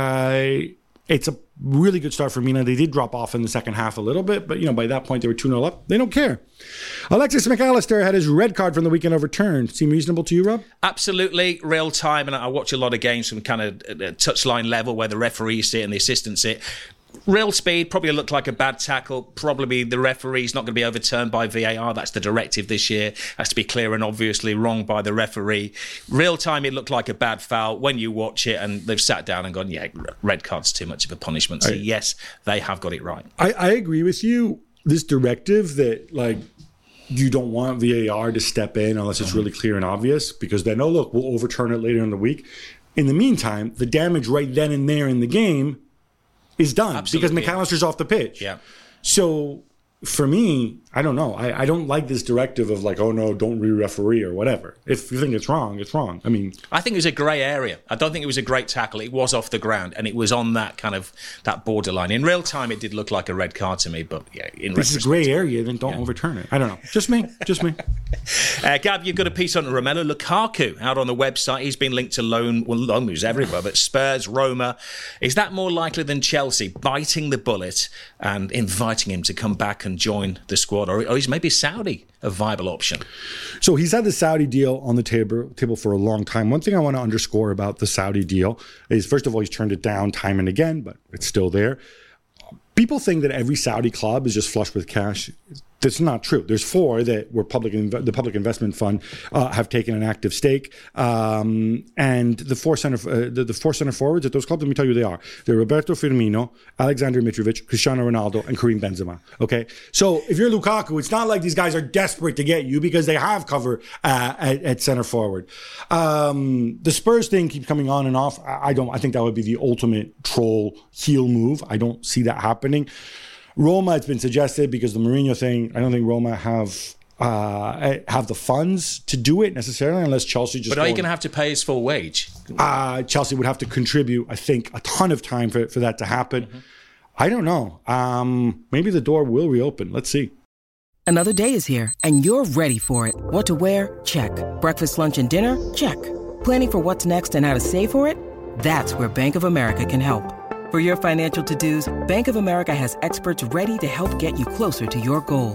It's a really good start for Milan. They did drop off in the second half a little bit, but by that point they were 2-0 up. They don't care. Alexis McAllister had his red card from the weekend overturned. Seem reasonable to you, Rob? Absolutely, real time. And I watch a lot of games from kind of touchline level where the referees see it and the assistants see it. Real speed, probably looked like a bad tackle. Probably the referee's not going to be overturned by VAR. That's the directive this year. Has to be clear and obviously wrong by the referee. Real time, it looked like a bad foul. When you watch it, and they've sat down and gone, yeah, red card's too much of a punishment. So yes, they have got it right. I agree with you. This directive that, you don't want VAR to step in unless it's really clear and obvious, because then, look, we'll overturn it later in the week. In the meantime, the damage right then and there in the game is done. Absolutely. Because McAllister's off the pitch. Yeah. So for me, I don't know. I don't like this directive of oh no, don't re-referee or whatever. If you think it's wrong, it's wrong. I mean, I think it was a grey area. I don't think it was a great tackle. It was off the ground and it was on that kind of that borderline. In real time, it did look like a red card to me, but yeah, in this is a grey area, then don't overturn it. I don't know. Just me. Gab, you've got a piece on Romelu Lukaku out on the website. He's been linked to loan moves everywhere, but Spurs, Roma. Is that more likely than Chelsea biting the bullet and inviting him to come back and join the squad? Or is maybe Saudi a viable option? So he's had the Saudi deal on the table for a long time. One thing I want to underscore about the Saudi deal is, first of all, he's turned it down time and again, but it's still there. People think that every Saudi club is just flush with cash. That's not true. There's 4 that were the Public Investment Fund have taken an active stake, and the four center forwards at those clubs. Let me tell you who they are. They're Roberto Firmino, Alexander Mitrovic, Cristiano Ronaldo, and Karim Benzema. Okay, so if you're Lukaku, it's not like these guys are desperate to get you because they have cover at center forward. The Spurs thing keeps coming on and off. I think that would be the ultimate troll heel move. I don't see that happening. Roma, it's been suggested because the Mourinho thing. I don't think Roma have the funds to do it necessarily, unless Chelsea just. But are you going to have to pay his full wage? Chelsea would have to contribute, I think, a ton of time for that to happen. Mm-hmm. I don't know. Maybe the door will reopen. Let's see. Another day is here, and you're ready for it. What to wear? Check. Breakfast, lunch, and dinner? Check. Planning for what's next and how to save for it? That's where Bank of America can help. For your financial to-dos, Bank of America has experts ready to help get you closer to your goals.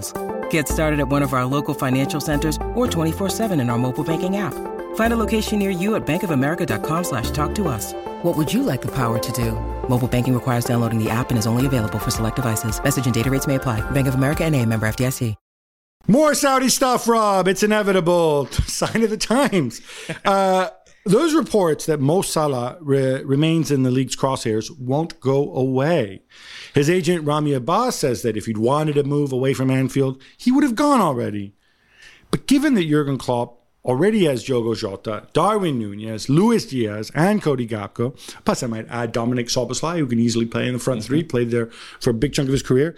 Get started at one of our local financial centers or 24/7 in our mobile banking app. Find a location near you at bankofamerica.com/talktous. What would you like the power to do? Mobile banking requires downloading the app and is only available for select devices. Message and data rates may apply. Bank of America N.A., member FDIC. More Saudi stuff, Rob. It's inevitable. Sign of the times. Those reports that Mo Salah remains in the league's crosshairs won't go away. His agent, Rami Abbas, says that if he'd wanted to move away from Anfield, he would have gone already. But given that Jurgen Klopp already has Diogo Jota, Darwin Nunez, Luis Diaz, and Cody Gakpo, plus I might add Dominic Szoboszlai, who can easily play in the front three, played there for a big chunk of his career.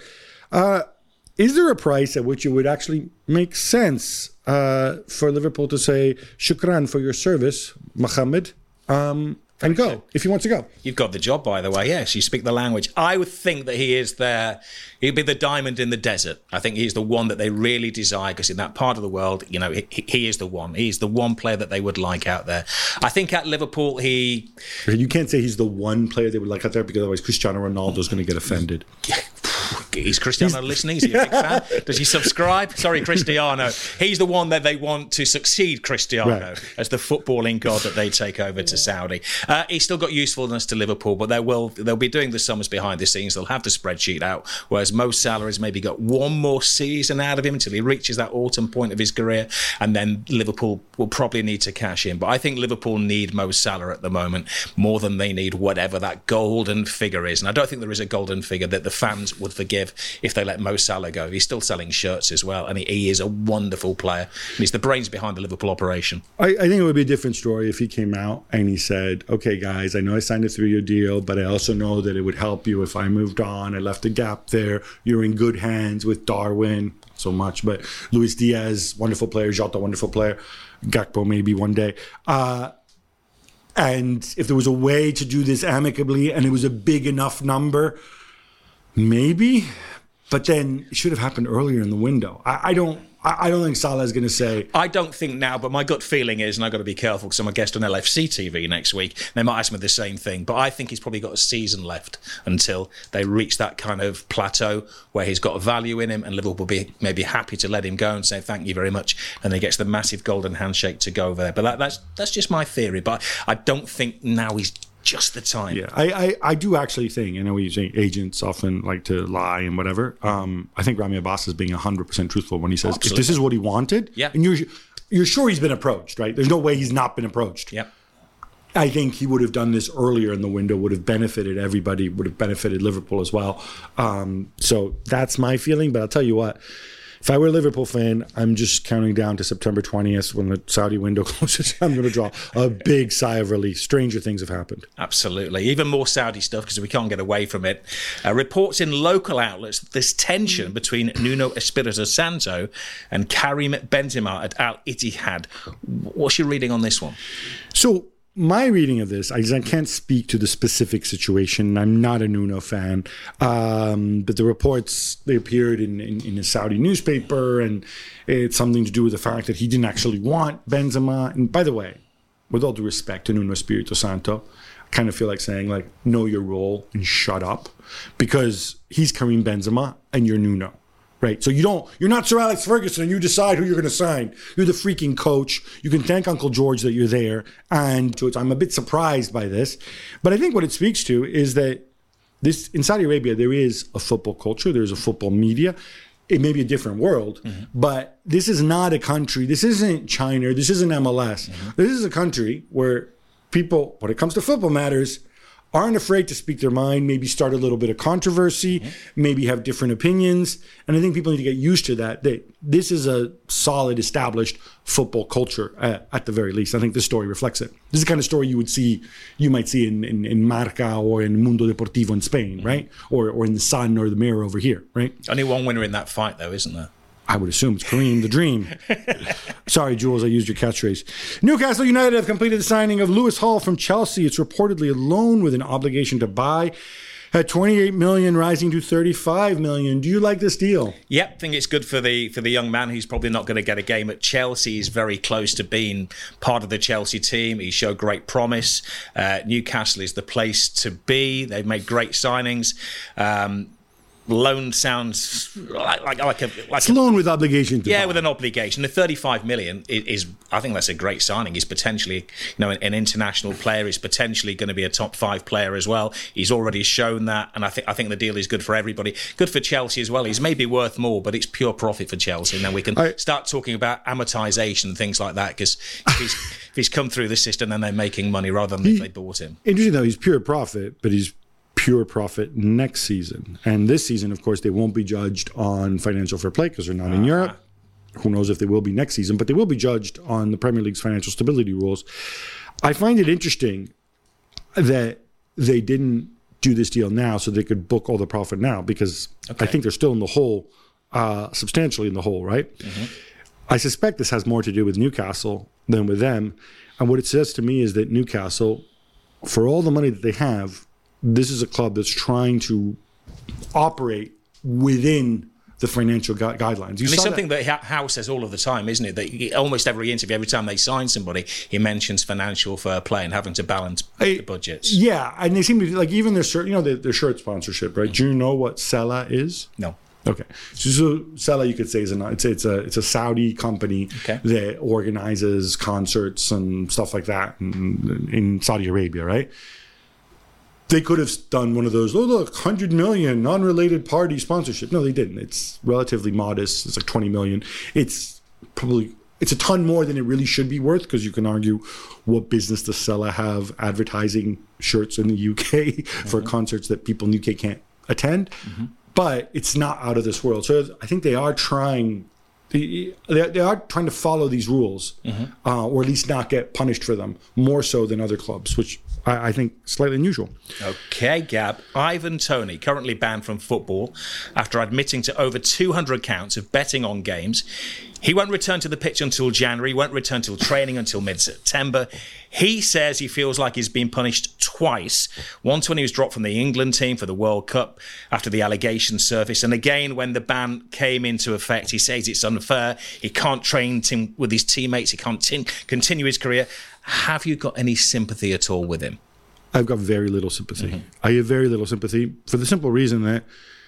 Is there a price at which it would actually make sense for Liverpool to say, shukran for your service, Mohamed, and go, if he wants to go? You've got the job, by the way. Yes, you speak the language. I would think that he'd be the diamond in the desert. I think he's the one that they really desire, because in that part of the world, you know, he is the one. He's the one player that they would like out there. I think at Liverpool, You can't say he's the one player they would like out there, because otherwise Cristiano Ronaldo's going to get offended. Is Cristiano listening? Is he a big fan? Does he subscribe? Sorry, Cristiano. He's the one that they want to succeed Cristiano as the footballing god that they take over to Saudi. He's still got usefulness to Liverpool, but they'll be doing the summers behind the scenes. They'll have the spreadsheet out, whereas Mo Salah has maybe got one more season out of him until he reaches that autumn point of his career, and then Liverpool will probably need to cash in. But I think Liverpool need Mo Salah at the moment more than they need whatever that golden figure is. And I don't think there is a golden figure that the fans would forgive if they let Mo Salah go. He's still selling shirts as well, and he is a wonderful player. And he's the brains behind the Liverpool operation. I think it would be a different story if he came out and he said, okay, guys, I know I signed a 3-year deal, but I also know that it would help you if I moved on. I left a gap there. You're in good hands with Darwin, so much, but Luis Diaz, wonderful player, Jota, wonderful player, Gakpo maybe one day. And if there was a way to do this amicably and it was a big enough number, maybe, but then it should have happened earlier in the window. I don't think Salah is going to say. I don't think now, but my gut feeling is, and I've got to be careful because I'm a guest on LFC TV next week, they might ask me the same thing, but I think he's probably got a season left until they reach that kind of plateau where he's got value in him, and Liverpool will be maybe happy to let him go and say thank you very much, and he gets the massive golden handshake to go there. But that's just my theory, but I don't think now he's just the time. Yeah, I do actually think, I know we say agents often like to lie and whatever. I think Rami Abbas is being 100% truthful when he says, if this is what he wanted, and you're sure he's been approached, right? There's no way he's not been approached. Yep. I think he would have done this earlier in the window, would have benefited everybody, would have benefited Liverpool as well. So that's my feeling, but I'll tell you what, if I were a Liverpool fan, I'm just counting down to September 20th when the Saudi window closes. I'm going to draw a big sigh of relief. Stranger things have happened. Absolutely. Even more Saudi stuff because we can't get away from it. Reports in local outlets, this tension between Nuno Espirito Santo and Karim Benzema at Al Ittihad. What's your reading on this one? So my reading of this, I can't speak to the specific situation. I'm not a Nuno fan. But the reports, they appeared in a Saudi newspaper, and it's something to do with the fact that he didn't actually want Benzema. And by the way, with all due respect to Nuno Espirito Santo, I kind of feel like saying, like, know your role and shut up, because he's Karim Benzema and you're Nuno. Right, so you're not Sir Alex Ferguson and you decide who you're going to sign. You're the freaking coach. You can thank Uncle George that you're there. And so I'm a bit surprised by this. But I think what it speaks to is that in Saudi Arabia, there is a football culture. There's a football media. It may be a different world, but this is not a country. This isn't China. This isn't MLS. This is a country where people, when it comes to football matters, aren't afraid to speak their mind, maybe start a little bit of controversy, maybe have different opinions. And I think people need to get used to that this is a solid, established football culture at the very least. I think this story reflects it. This is the kind of story you might see in Marca or in Mundo Deportivo in Spain, right? Or in the Sun or the Mirror over here, right? Only one winner in that fight, though, isn't there? I would assume it's Kareem the Dream. Sorry, Jules, I used your catchphrase. Newcastle United have completed the signing of Lewis Hall from Chelsea. It's reportedly a loan with an obligation to buy at $28 million, rising to $35 million. Do you like this deal? Yep, I think it's good for the young man who's probably not going to get a game at Chelsea. He's very close to being part of the Chelsea team. He showed great promise. Newcastle is the place to be. They've made great signings. loan sounds like it's a loan with obligation to buy. with an obligation. The 35 million is I think that's a great signing. He's potentially, an international player. He's potentially going to be a top 5 player as well. He's already shown that, and I think the deal is good for everybody. Good for Chelsea as well. He's maybe worth more, but it's pure profit for Chelsea. And then we can start talking about amortization and things like that, because if he's come through the system, then they're making money rather than if they bought him. Interesting though, he's pure profit, but he's pure profit next season. And this season, of course, they won't be judged on financial fair play because they're not in Europe. Who knows if they will be next season, but they will be judged on the Premier League's financial stability rules. I find it interesting that they didn't do this deal now so they could book all the profit now, because I think they're still in the hole, substantially in the hole, right? Mm-hmm. I suspect this has more to do with Newcastle than with them. And what it says to me is that Newcastle, for all the money that they have, this is a club that's trying to operate within the financial guidelines. And it's something that Howe says all of the time, isn't it? That almost every interview, every time they sign somebody, he mentions financial fair play and having to balance the budgets. Yeah, and they seem to, like, even their shirt, their shirt sponsorship, right? Do you know what Sela is? No. Okay, so Sela, you could say, it's a Saudi company that organizes concerts and stuff like that in Saudi Arabia, right? They could have done one of those, look, 100 million non-related party sponsorship. No, they didn't. It's relatively modest. It's like 20 million. It's a ton more than it really should be worth, because you can argue, what business does Sela have advertising shirts in the UK for concerts that people in the UK can't attend? Mm-hmm. But it's not out of this world. So I think they are trying. They are trying to follow these rules, or at least not get punished for them, more so than other clubs, which I think slightly unusual. Okay, Gab. Ivan Toney, currently banned from football after admitting to over 200 counts of betting on games. He won't return to the pitch until January, won't return till training until mid-September. He says he feels like he's been punished twice. Once when he was dropped from the England team for the World Cup after the allegations surfaced. And again, when the ban came into effect, he says it's unfair. He can't train with his teammates. He can't continue his career. Have you got any sympathy at all with him? I've got very little sympathy. I have very little sympathy for the simple reason that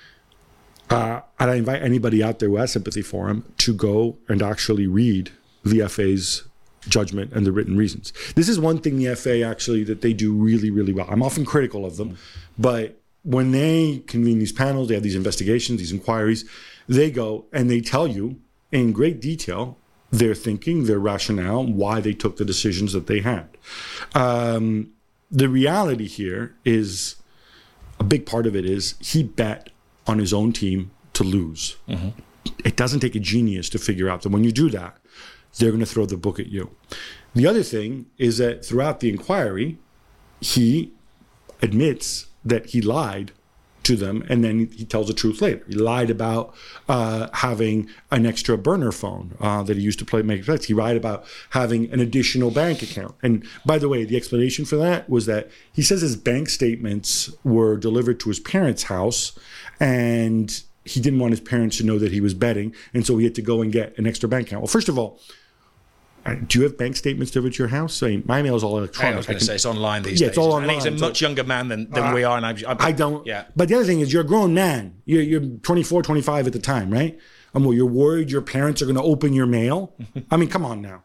and I invite anybody out there who has sympathy for him to go and actually read the FA's judgment and the written reasons. This is one thing the FA actually that they do really, really well. I'm often critical of them, but when they convene these panels, they have these investigations, these inquiries, they go and they tell you in great detail their thinking, their rationale, why they took the decisions that they had. The reality here is, a big part of it is, he bet on his own team to lose. Mm-hmm. It doesn't take a genius to figure out that when you do that, they're going to throw the book at you. The other thing is that throughout the inquiry, he admits that he lied to them, and then he tells the truth later. He lied about having an extra burner phone that he used to make bets. He lied about having an additional bank account. And by the way, the explanation for that was that he says his bank statements were delivered to his parents' house, and he didn't want his parents to know that he was betting, and so he had to go and get an extra bank account. Well, first of all, do you have bank statements delivered to your house? I mean, my mail is all electronic. I was going to say it's online these days. Yeah, it's all online. And he's a much younger man than we are. And I don't. Yeah. But the other thing is, you're a grown man. You're 24, 25 at the time, right? You're worried your parents are going to open your mail. I mean, come on now.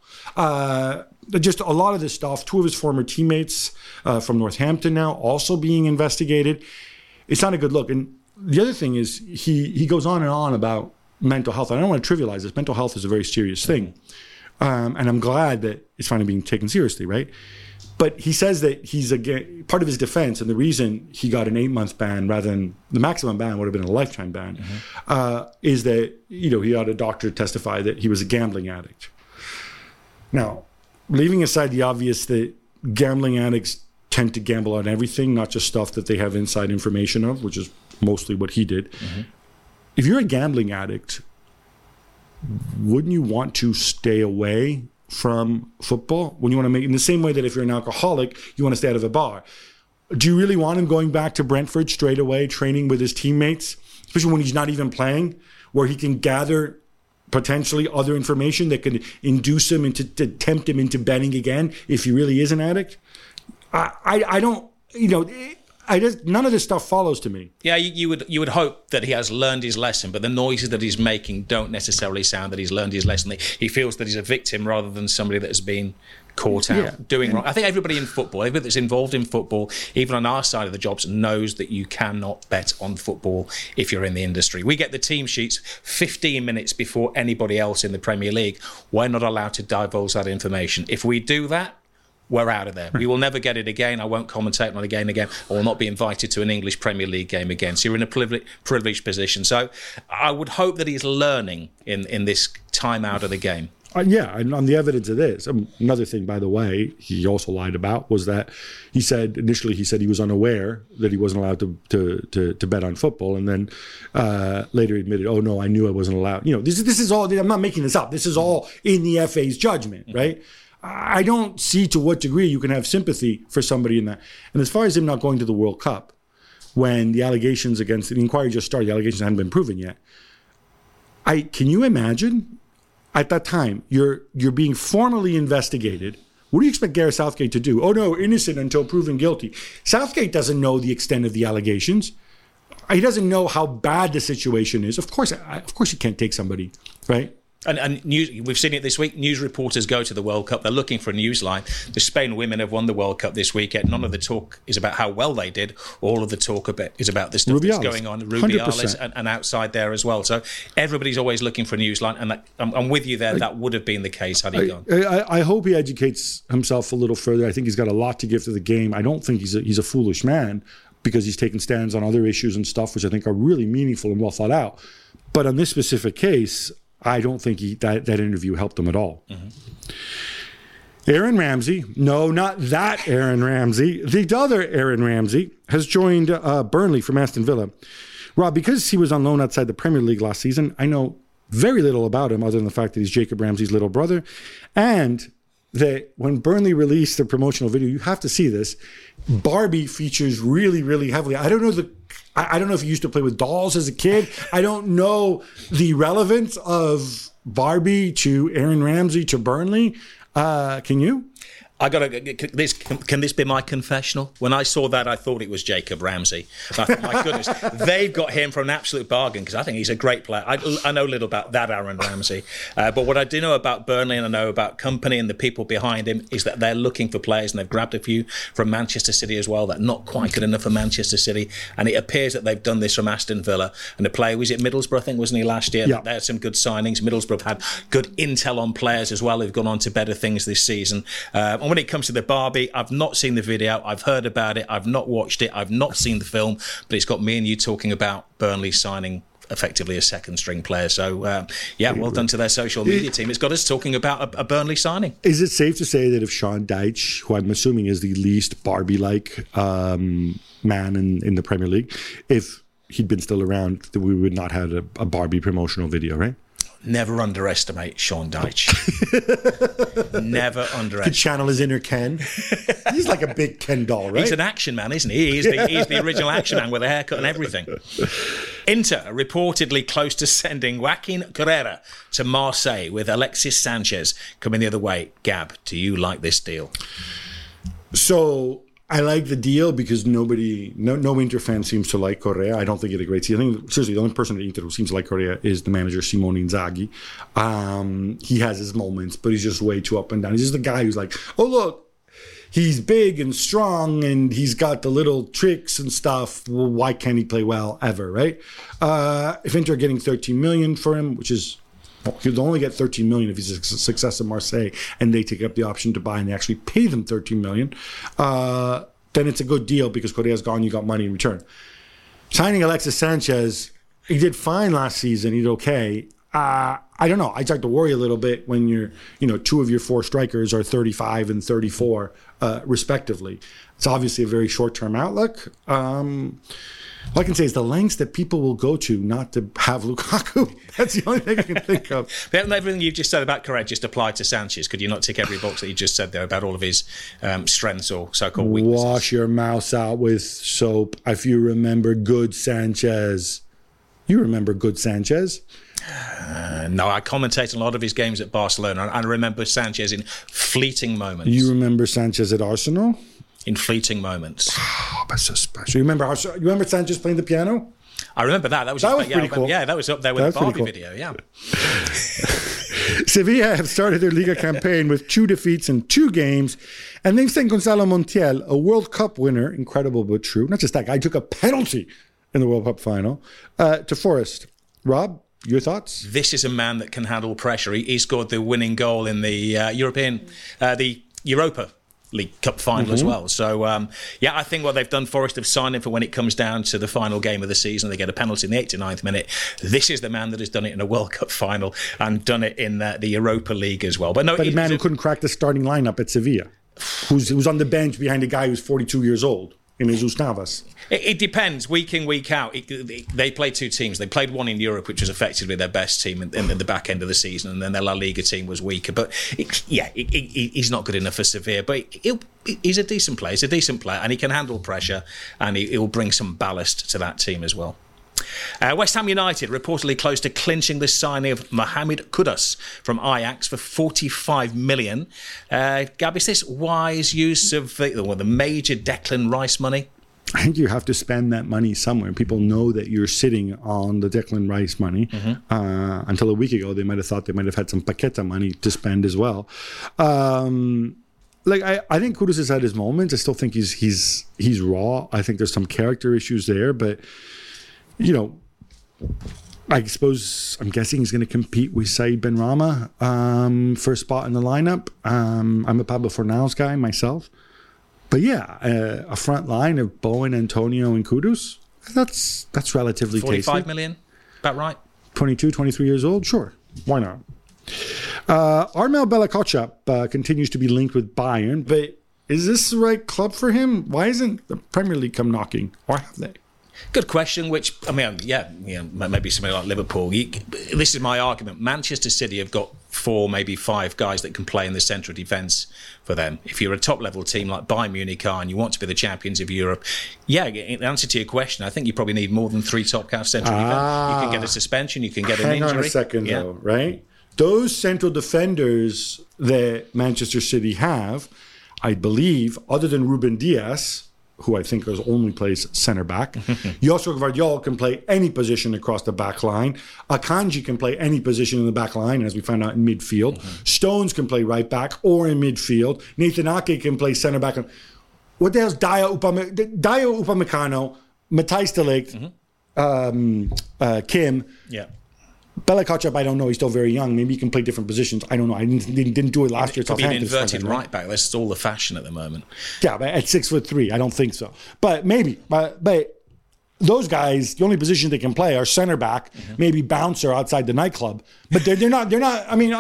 Just a lot of this stuff. 2 of his former teammates from Northampton now also being investigated. It's not a good look. And the other thing is, he goes on and on about mental health. I don't want to trivialize this. Mental health is a very serious thing. And I'm glad that it's finally being taken seriously, right? But he says that he's part of his defense, and the reason he got an 8-month ban rather than the maximum ban would have been a lifetime ban, is that he had a doctor testify that he was a gambling addict. Now, leaving aside the obvious that gambling addicts tend to gamble on everything, not just stuff that they have inside information of, which is mostly what he did. Mm-hmm. If you're a gambling addict, wouldn't you want to stay away from football? When you want to make, in the same way that if you're an alcoholic, you want to stay out of a bar. Do you really want him going back to Brentford straight away, training with his teammates, especially when he's not even playing, where he can gather potentially other information that could induce him to tempt him into betting again if he really is an addict? I don't, none of this stuff follows to me. Yeah, you would hope that he has learned his lesson, but the noises that he's making don't necessarily sound that he's learned his lesson. He feels that he's a victim rather than somebody that has been caught out doing wrong. I think everybody in football, everybody that's involved in football, even on our side of the jobs, knows that you cannot bet on football if you're in the industry. We get the team sheets 15 minutes before anybody else in the Premier League. We're not allowed to divulge that information. If we do that, we're out of there. We will never get it again. I won't commentate on a game again. I will not be invited to an English Premier League game again. So you're in a privileged position. So I would hope that he's learning in this time out of the game. And on the evidence of this, another thing, by the way, he also lied about was that initially he said he was unaware that he wasn't allowed to bet on football, and then later he admitted, oh no, I knew I wasn't allowed. This is all. I'm not making this up. This is all in the FA's judgment, right? I don't see to what degree you can have sympathy for somebody in that. And as far as him not going to the World Cup, when the allegations against the inquiry just started, the allegations hadn't been proven yet. Can you imagine? At that time, you're being formally investigated. What do you expect Gareth Southgate to do? Oh no, innocent until proven guilty. Southgate doesn't know the extent of the allegations. He doesn't know how bad the situation is. Of course, you can't take somebody, right? And news, we've seen it this week. News reporters go to the World Cup. They're looking for a news line. The Spain women have won the World Cup this weekend. None of the talk is about how well they did. All of the talk is about the stuff that's going on. Rubiales and outside there as well. So everybody's always looking for a news line. And I'm with you there. That would have been the case had he gone. I hope he educates himself a little further. I think he's got a lot to give to the game. I don't think he's a foolish man because he's taken stands on other issues and stuff, which I think are really meaningful and well thought out. But on this specific case, I don't think that interview helped him at all. Mm-hmm. Aaron Ramsey, no, not that Aaron Ramsey, the other Aaron Ramsey, has joined Burnley from Aston Villa. Rob, because he was on loan outside the Premier League last season, I know very little about him other than the fact that he's Jacob Ramsey's little brother. And that when Burnley released the promotional video, you have to see this, Barbie features really, really heavily. I don't know if you used to play with dolls as a kid. I don't know the relevance of Barbie to Aaron Ramsey to Burnley. Can you? Can this be my confessional? When I saw that, I thought it was Jacob Ramsey. I thought, my goodness, they've got him for an absolute bargain because I think he's a great player. I know little about that Aaron Ramsey. But what I do know about Burnley and I know about Company and the people behind him is that they're looking for players and they've grabbed a few from Manchester City as well. That not quite good enough for Manchester City. And it appears that they've done this from Aston Villa. And the player, was it Middlesbrough, I think, wasn't he, last year? Yeah. They had some good signings. Middlesbrough have had good intel on players as well who've gone on to better things this season. And when it comes to the Barbie, I've not seen the video. I've heard about it. I've not watched it. I've not seen the film. But it's got me and you talking about Burnley signing effectively a second-string player. So, well done to their social media team. It's got us talking about a Burnley signing. Is it safe to say that if Sean Dyche, who I'm assuming is the least Barbie-like man in the Premier League, if he'd been still around, that we would not have a Barbie promotional video, right? Never underestimate Sean Dyche. Never underestimate. Could channel his inner Ken. He's like a big Ken doll, right? He's an action man, isn't he? He's the original action man with a haircut and everything. Inter reportedly close to sending Joaquin Correa to Marseille with Alexis Sanchez coming the other way. Gab, do you like this deal? So I like the deal because no Inter fan seems to like Correa. I don't think it's a great deal. I think, seriously, the only person at Inter who seems to like Correa is the manager, Simone Inzaghi. He has his moments, but he's just way too up and down. He's just the guy who's like, oh, look, he's big and strong and he's got the little tricks and stuff. Well, why can't he play well ever, right? If Inter are getting 13 million for him, which is... he'll only get 13 million if he's a success in Marseille and they take up the option to buy and they actually pay them 13 million. Then it's a good deal because Correa's gone, you got money in return. Signing Alexis Sanchez, he did fine last season, he did okay. I don't know, I start to worry a little bit when two of your four strikers are 35 and 34 respectively. It's obviously a very short-term outlook. All I can say is the lengths that people will go to not to have Lukaku. That's the only thing I can think of. But everything you've just said about Correa just applied to Sanchez. Could you not tick every box that you just said there about all of his strengths or so-called weaknesses? Wash your mouth out with soap if you remember good Sanchez. You remember good Sanchez? No, I commentate on a lot of his games at Barcelona. And I remember Sanchez in fleeting moments. You remember Sanchez at Arsenal? In fleeting moments. that's so special. You remember Sanchez playing the piano? I remember that. That was pretty cool. Yeah, that was up there with the Barbie video, yeah. Sevilla have started their Liga campaign with 2 defeats in 2 games, and they've sent Gonzalo Montiel, a World Cup winner, incredible but true. Not just that guy, took a penalty in the World Cup final, to Forest. Rob, your thoughts? This is a man that can handle pressure. He scored the winning goal in the the Europa League Cup final as well. So, I think what they've done, Forest have signed him for when it comes down to the final game of the season. They get a penalty in the 89th minute. This is the man that has done it in a World Cup final and done it in the Europa League as well. But a man who couldn't crack the starting lineup at Sevilla, who's on the bench behind a guy who's 42 years old. In Jesus Navas. It depends, week in, week out. They play 2 teams. They played one in Europe, which was effectively their best team in the back end of the season, and then their La Liga team was weaker. But he's not good enough for Sevilla. But he's a decent player. He's a decent player, and he can handle pressure, and he'll bring some ballast to that team as well. West Ham United reportedly close to clinching the signing of Mohamed Kudus from Ajax for 45 million. Gab, is this wise use of the major Declan Rice money? I think you have to spend that money somewhere. People know that you're sitting on the Declan Rice money. Until a week ago, they might have thought they might have had some Paqueta money to spend as well. I think Kudus has had his moments. I still think he's raw. I think there's some character issues there, but I suppose I'm guessing he's going to compete with Said Benrahma for a spot in the lineup. I'm a Pablo Fornals guy myself. But a front line of Bowen, Antonio, and Kudus, that's relatively 45 tasty. million? About right? 22, 23 years old? Sure. Why not? Armel Bella-Kotchap continues to be linked with Bayern, but is this the right club for him? Why isn't the Premier League come knocking? Or have they? Good question, which, maybe somebody like Liverpool. This is my argument. Manchester City have got 4, maybe 5 guys that can play in the central defence for them. If you're a top-level team like Bayern Munich are and you want to be the champions of Europe, in answer to your question, I think you probably need more than 3 top-class central defenders. You can get a suspension, you can get an injury. Hang on a second, though, right? Those central defenders that Manchester City have, I believe, other than Ruben Dias, who I think only plays centre back. Joshua Gvardiol can play any position across the back line. Akanji can play any position in the back line, as we found out in midfield. Stones can play right back or in midfield. Nathan Ake can play centre back. What the hell's Daya Upamecano, Matthijs de Ligt, Kim. Yeah. Bella-Kotchap, I don't know. He's still very young. Maybe he can play different positions. I don't know. I didn't do it last year. Probably an inverted right back. That's all the fashion at the moment. Yeah, but at 6'3", I don't think so. But maybe. But those guys, the only position they can play are center back, maybe bouncer outside the nightclub. But they're not. I mean,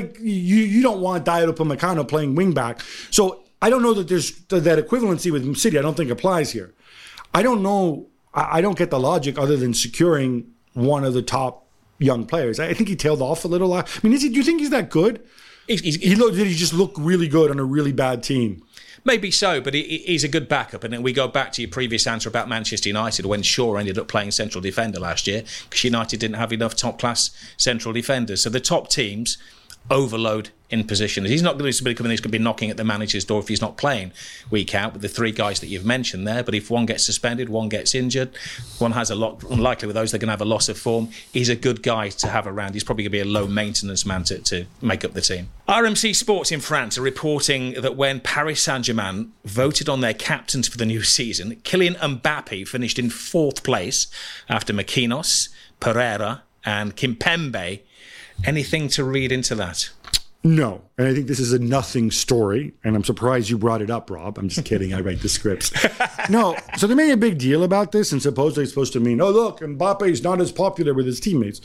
you don't want Dayot Upamecano playing wing back. So I don't know that there's that equivalency with City. I don't think applies here. I don't know. I don't get the logic other than securing one of the top young players. I think he tailed off a little. I mean, do you think he's that good? Did he just look really good on a really bad team? Maybe so, but he's a good backup. And then we go back to your previous answer about Manchester United when Shaw ended up playing central defender last year because United didn't have enough top-class central defenders. So the top teams overload in position. He's not going to be somebody coming in who's going to be knocking at the manager's door if he's not playing week out with the 3 guys that you've mentioned there. But if one gets suspended, one gets injured, one has a lot, unlikely with those, they're going to have a loss of form. He's a good guy to have around. He's probably going to be a low-maintenance man to make up the team. RMC Sports in France are reporting that when Paris Saint-Germain voted on their captains for the new season, Kylian Mbappe finished in 4th place after Marquinhos, Pereira and Kimpembe. Anything to read into that? No. And I think this is a nothing story. And I'm surprised you brought it up, Rob. I'm just kidding. I write the scripts. No. So they made a big deal about this and supposedly it's supposed to mean, oh, look, Mbappe is not as popular with his teammates.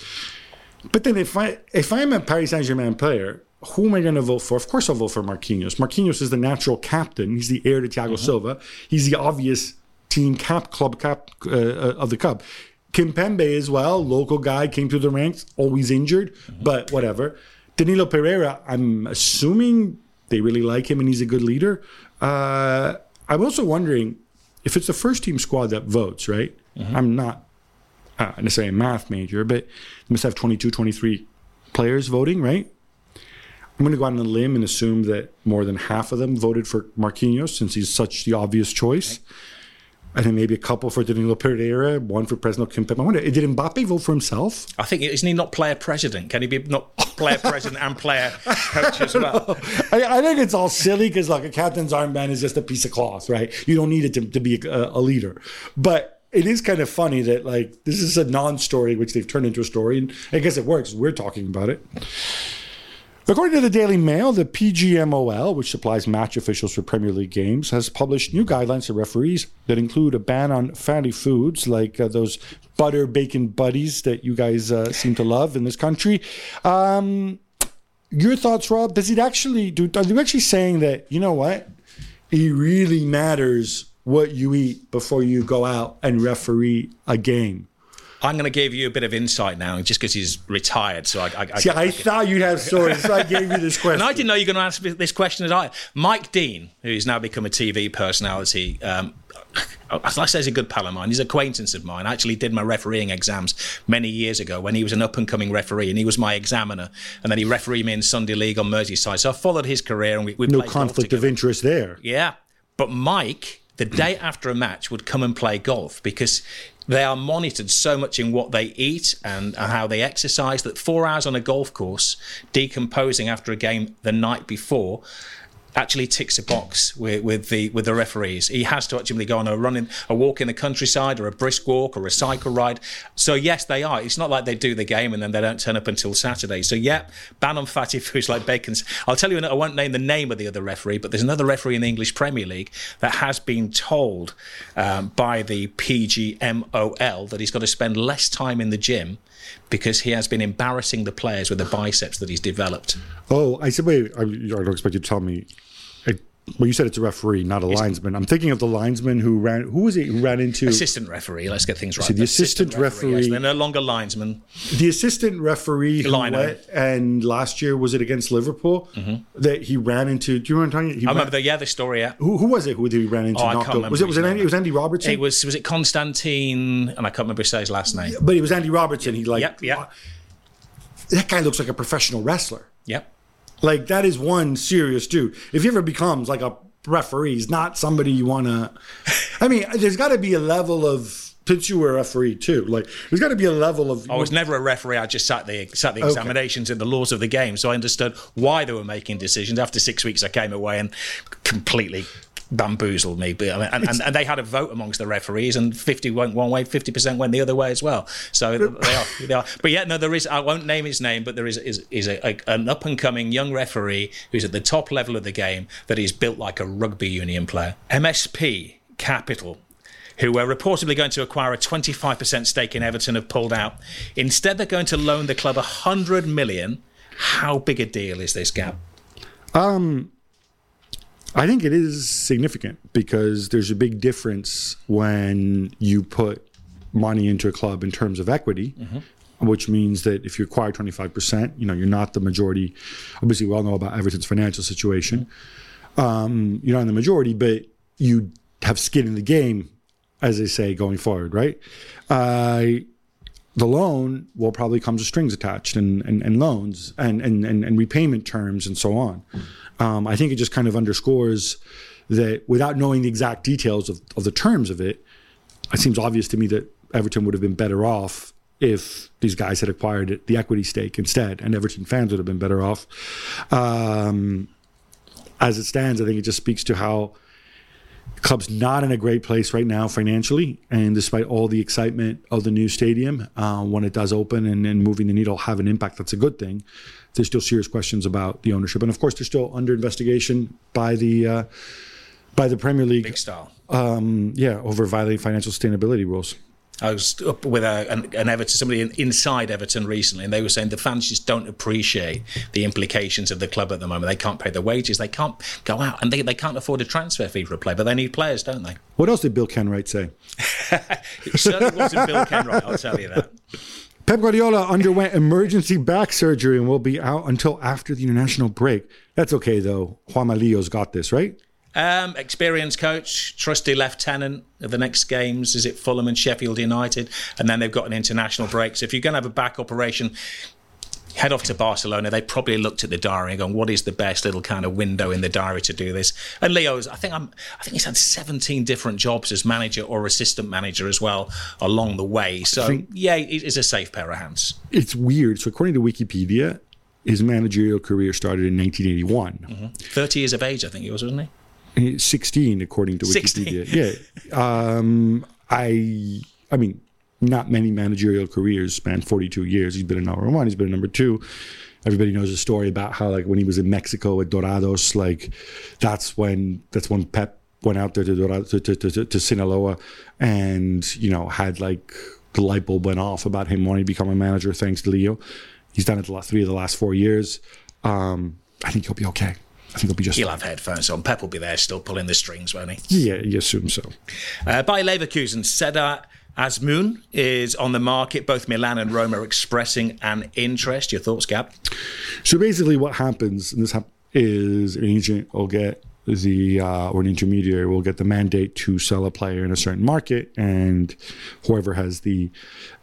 But then if I'm a Paris Saint-Germain player, who am I going to vote for? Of course I'll vote for Marquinhos. Marquinhos is the natural captain. He's the heir to Thiago Silva. He's the obvious club cap of the club. Kimpembe as well, local guy, came through the ranks, always injured, but whatever. Danilo Pereira, I'm assuming they really like him and he's a good leader. I'm also wondering if it's the first team squad that votes, right? I'm not necessarily a math major, but you must have 22, 23 players voting, right? I'm going to go out on a limb and assume that more than half of them voted for Marquinhos since he's such the obvious choice. and then maybe a couple for Danilo Pereira, one for Presnel Kimpembe. I wonder, did Mbappe vote for himself? I think, isn't he not player president? Can he be not player president and player coach as well? I think it's all silly because like a captain's armband is just a piece of cloth, right? You don't need it to be a leader. But it is kind of funny that like this is a non-story which they've turned into a story, and I guess it works. We're talking about it. According to the Daily Mail, the PGMOL, which supplies match officials for Premier League games, has published new guidelines to referees that include a ban on fatty foods like those butter bacon buddies that you guys seem to love in this country. Your thoughts, Rob? Are you actually saying that, you know what? It really matters what you eat before you go out and referee a game? I'm going to give you a bit of insight now, just because he's retired. So I thought you'd have stories, so I gave you this question. And I didn't know you were going to ask this question as I. Mike Dean, who's now become a TV personality, as I say, is a good pal of mine. He's an acquaintance of mine. I actually did my refereeing exams many years ago when he was an up-and-coming referee, and he was my examiner. And then he refereed me in Sunday League on Merseyside. So I followed his career, and we no played conflict of interest there. Yeah, but Mike, the day after a match, would come and play golf because they are monitored so much in what they eat and how they exercise that 4 hours on a golf course, decomposing after a game the night before, actually ticks a box with the referees. He has to actually go on a walk in the countryside or a brisk walk or a cycle ride. So yes, they are. It's not like they do the game and then they don't turn up until Saturday. So yeah, ban on fatty foods like bacon. I'll tell you, I won't name the name of the other referee, but there's another referee in the English Premier League that has been told by the PGMOL that he's got to spend less time in the gym because he has been embarrassing the players with the biceps that he's developed. Oh, I said, wait, I don't expect you to tell me. Well, you said it's a referee, not a linesman. I'm thinking of the linesman who was it who ran into... Assistant referee, let's get things right. So the assistant referee... Yes, they're no longer linesmen. The assistant referee who went, and last year, was it against Liverpool, that he ran into... Do you remember what I'm talking about? I remember the story, yeah. Who was it who he ran into? I can't remember. Was it Andy Robertson? Was it Constantine, and I can't remember his last name. But it was Andy Robertson. He Yep. That guy looks like a professional wrestler. Yep. Like, that is one serious dude. If he ever becomes like a referee, he's not somebody you want to... I mean, there's got to be a level of... Since you were a referee too, like there's got to be a level of... I was never a referee. I just sat the examinations and the laws of the game. So I understood why they were making decisions. After 6 weeks, I came away and completely bamboozled me. And they had a vote amongst the referees, and 50 went one way, 50% went the other way as well. So they are. But yeah, no, there is. I won't name his name, but there is an up and coming young referee who's at the top level of the game that is built like a rugby union player. MSP Capital, who were reportedly going to acquire a 25% stake in Everton, have pulled out. Instead, they're going to loan the club $100 million. How big a deal is this, Gab? I think it is significant because there's a big difference when you put money into a club in terms of equity, which means that if you acquire 25%, you're not the majority. Obviously, we all know about Everton's financial situation. You're not in the majority, but you have skin in the game, as they say, going forward, right? The loan will probably come with strings attached and loans and repayment terms and so on. I think it just kind of underscores that without knowing the exact details of the terms of it, it seems obvious to me that Everton would have been better off if these guys had acquired the equity stake instead, and Everton fans would have been better off. As it stands, I think it just speaks to how the club's not in a great place right now financially, and despite all the excitement of the new stadium, when it does open and moving the needle have an impact, that's a good thing. There's still serious questions about the ownership, and of course, they're still under investigation by the Premier League. Big style. Over violating financial sustainability rules. I was up with an Everton, somebody inside Everton recently, and they were saying the fans just don't appreciate the implications of the club at the moment. They can't pay their wages, they can't go out, and they can't afford a transfer fee for a player, but they need players, don't they? What else did Bill Kenwright say? It certainly wasn't Bill Kenwright, I'll tell you that. Pep Guardiola underwent emergency back surgery and will be out until after the international break. That's okay, though. Juan Malillo's got this, right? Experienced coach, trusty lieutenant of the next games. Is it Fulham and Sheffield United? And then they've got an international break. So if you're going to have a back operation, head off to Barcelona. They probably looked at the diary and gone, what is the best little kind of window in the diary to do this? And Leo's, I think he's had 17 different jobs as manager or assistant manager as well along the way. So, he's a safe pair of hands. It's weird. So according to Wikipedia, his managerial career started in 1981. Mm-hmm. 30 years of age, I think he was, wasn't he? 16, according to Wikipedia. 16. Yeah. I mean, not many managerial careers span 42 years. He's been a number one. He's been a number two. Everybody knows a story about how, like, when he was in Mexico with Dorados, like, that's when Pep went out there to Sinaloa, and, you know, had, like, the light bulb went off about him wanting to become a manager thanks to Leo. He's done it the last 4 years. I think he'll be okay. I think he'll be just He'll fine. have headphones on. Pep will be there still pulling the strings, won't he? Yeah, you assume so. By Leverkusen, Sedat Azmoun is on the market. Both Milan and Roma are expressing an interest. Your thoughts, Gab? So basically what happens, and this is an agent will get or an intermediary will get the mandate to sell a player in a certain market, and whoever has the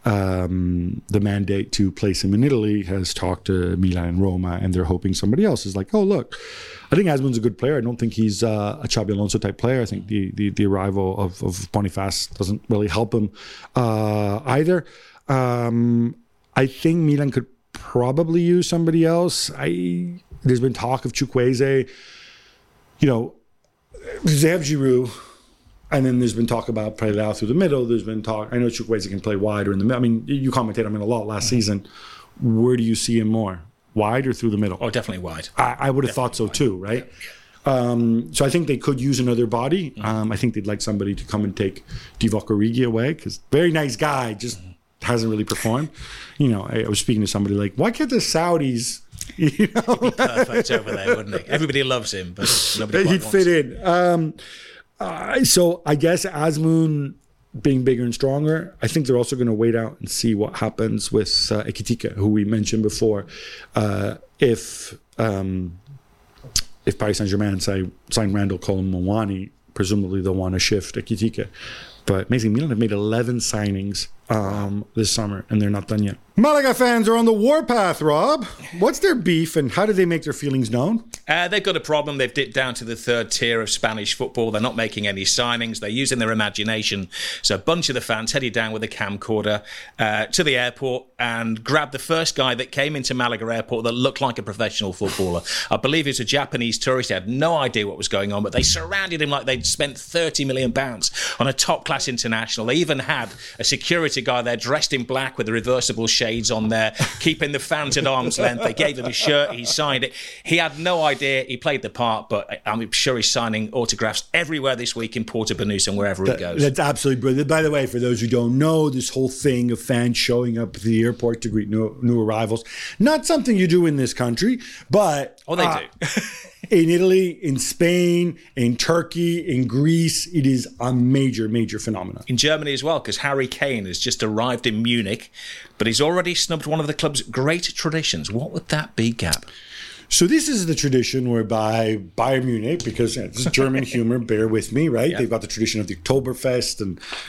mandate to place him in Italy has talked to Milan and Roma, and they're hoping somebody else is like, oh, look, I think Azmoun's a good player. I don't think he's a Xabi Alonso type player. I think the arrival of Boniface doesn't really help him either. I think Milan could probably use somebody else. There's been talk of Chukwueze. You know, they have Giroud, and then there's been talk about Prelao through the middle. There's been talk. I know Chukwueze can play wide or in the middle. I mean, you commented on him a lot last season. Where do you see him more, wide or through the middle? Oh, definitely wide. I would have thought so too, right? So I think they could use another body. I think they'd like somebody to come and take Divock Origi away, because very nice guy, just hasn't really performed. You know, I was speaking to somebody like, why can't the Saudis? You know? He'd be perfect over there, wouldn't he? Everybody loves him, but nobody quite He'd wants fit him. in. So I guess Azmoun being bigger and stronger, I think they're also going to wait out and see what happens with Ekitike, who we mentioned before. If Paris Saint-Germain sign Randall Colomwani, presumably they'll want to shift Ekitike. But amazing, Milan have made 11 signings this summer, and they're not done yet. Malaga fans are on the warpath, Rob. What's their beef, and how do they make their feelings known? They've got a problem. They've dipped down to the third tier of Spanish football. They're not making any signings. They're using their imagination. So a bunch of the fans headed down with a camcorder to the airport and grabbed the first guy that came into Malaga airport that looked like a professional footballer. I believe he was a Japanese tourist. He had no idea what was going on, but they surrounded him like they'd spent £30 million on a top-class international. They even had a security guy there dressed in black with the reversible shades on there, keeping the fans at arm's length. They gave him a shirt. He signed it. He had no idea. He played the part, but I'm sure he's signing autographs everywhere this week in Porto Banús and wherever he goes. That's absolutely brilliant. By the way, for those who don't know, this whole thing of fans showing up at the airport to greet new arrivals, not something you do in this country, but... Oh, they do. In Italy, in Spain, in Turkey, in Greece, it is a major, major phenomenon. In Germany as well, because Harry Kane has just arrived in Munich, but he's already snubbed one of the club's great traditions. What would that be, Gab? So this is the tradition whereby Bayern Munich, because this is German humor, bear with me, right? Yeah. They've got the tradition of the Oktoberfest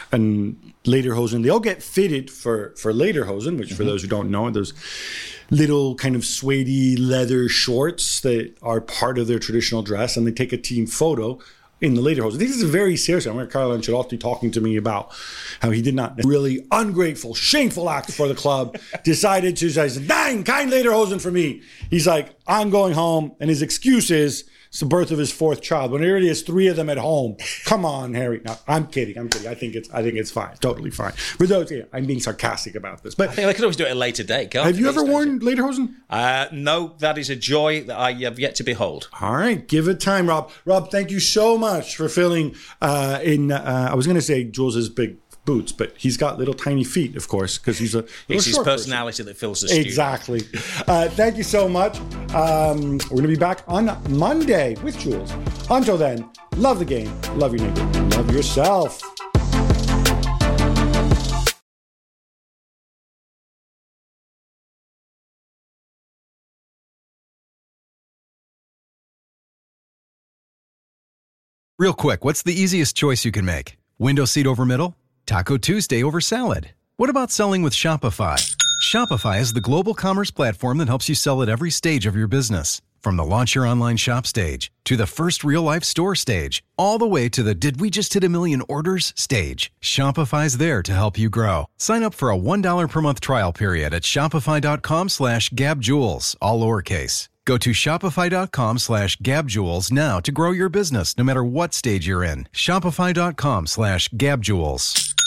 and Lederhosen. They all get fitted for Lederhosen, which for those who don't know, those little kind of suede leather shorts that are part of their traditional dress, and they take a team photo in the Lederhosen. This is very serious. I remember Carlo Ancelotti talking to me about how he did not really ungrateful, shameful act for the club, decided to say, "Nein, kein Lederhosen for me." He's like, I'm going home, and his excuse is it's the birth of his fourth child. When he already has 3 of them at home. Come on, Harry. No, I'm kidding. I think it's fine. Totally fine. For those, I'm being sarcastic about this. But I think they could always do it at a later date. Have you ever worn Lederhosen? No, that is a joy that I have yet to behold. All right, give it time, Rob. Rob, thank you so much for filling in. I was going to say Jules's big boots, but he's got little tiny feet, of course, because he's it's his personality that fills the studio. Exactly. Thank you so much. We're going to be back on Monday with Jules. Until then, love the game, love your neighbor, love yourself. Real quick, what's the easiest choice you can make? Window seat over middle? Taco Tuesday over salad? What about selling with Shopify? Shopify is the global commerce platform that helps you sell at every stage of your business. From the launch your online shop stage, to the first real-life store stage, all the way to the did we just hit 1 million orders stage. Shopify's there to help you grow. Sign up for a $1 per month trial period at shopify.com/gabjewels, all lowercase. Go to shopify.com/gabjewels now to grow your business no matter what stage you're in. Shopify.com/gabjewels.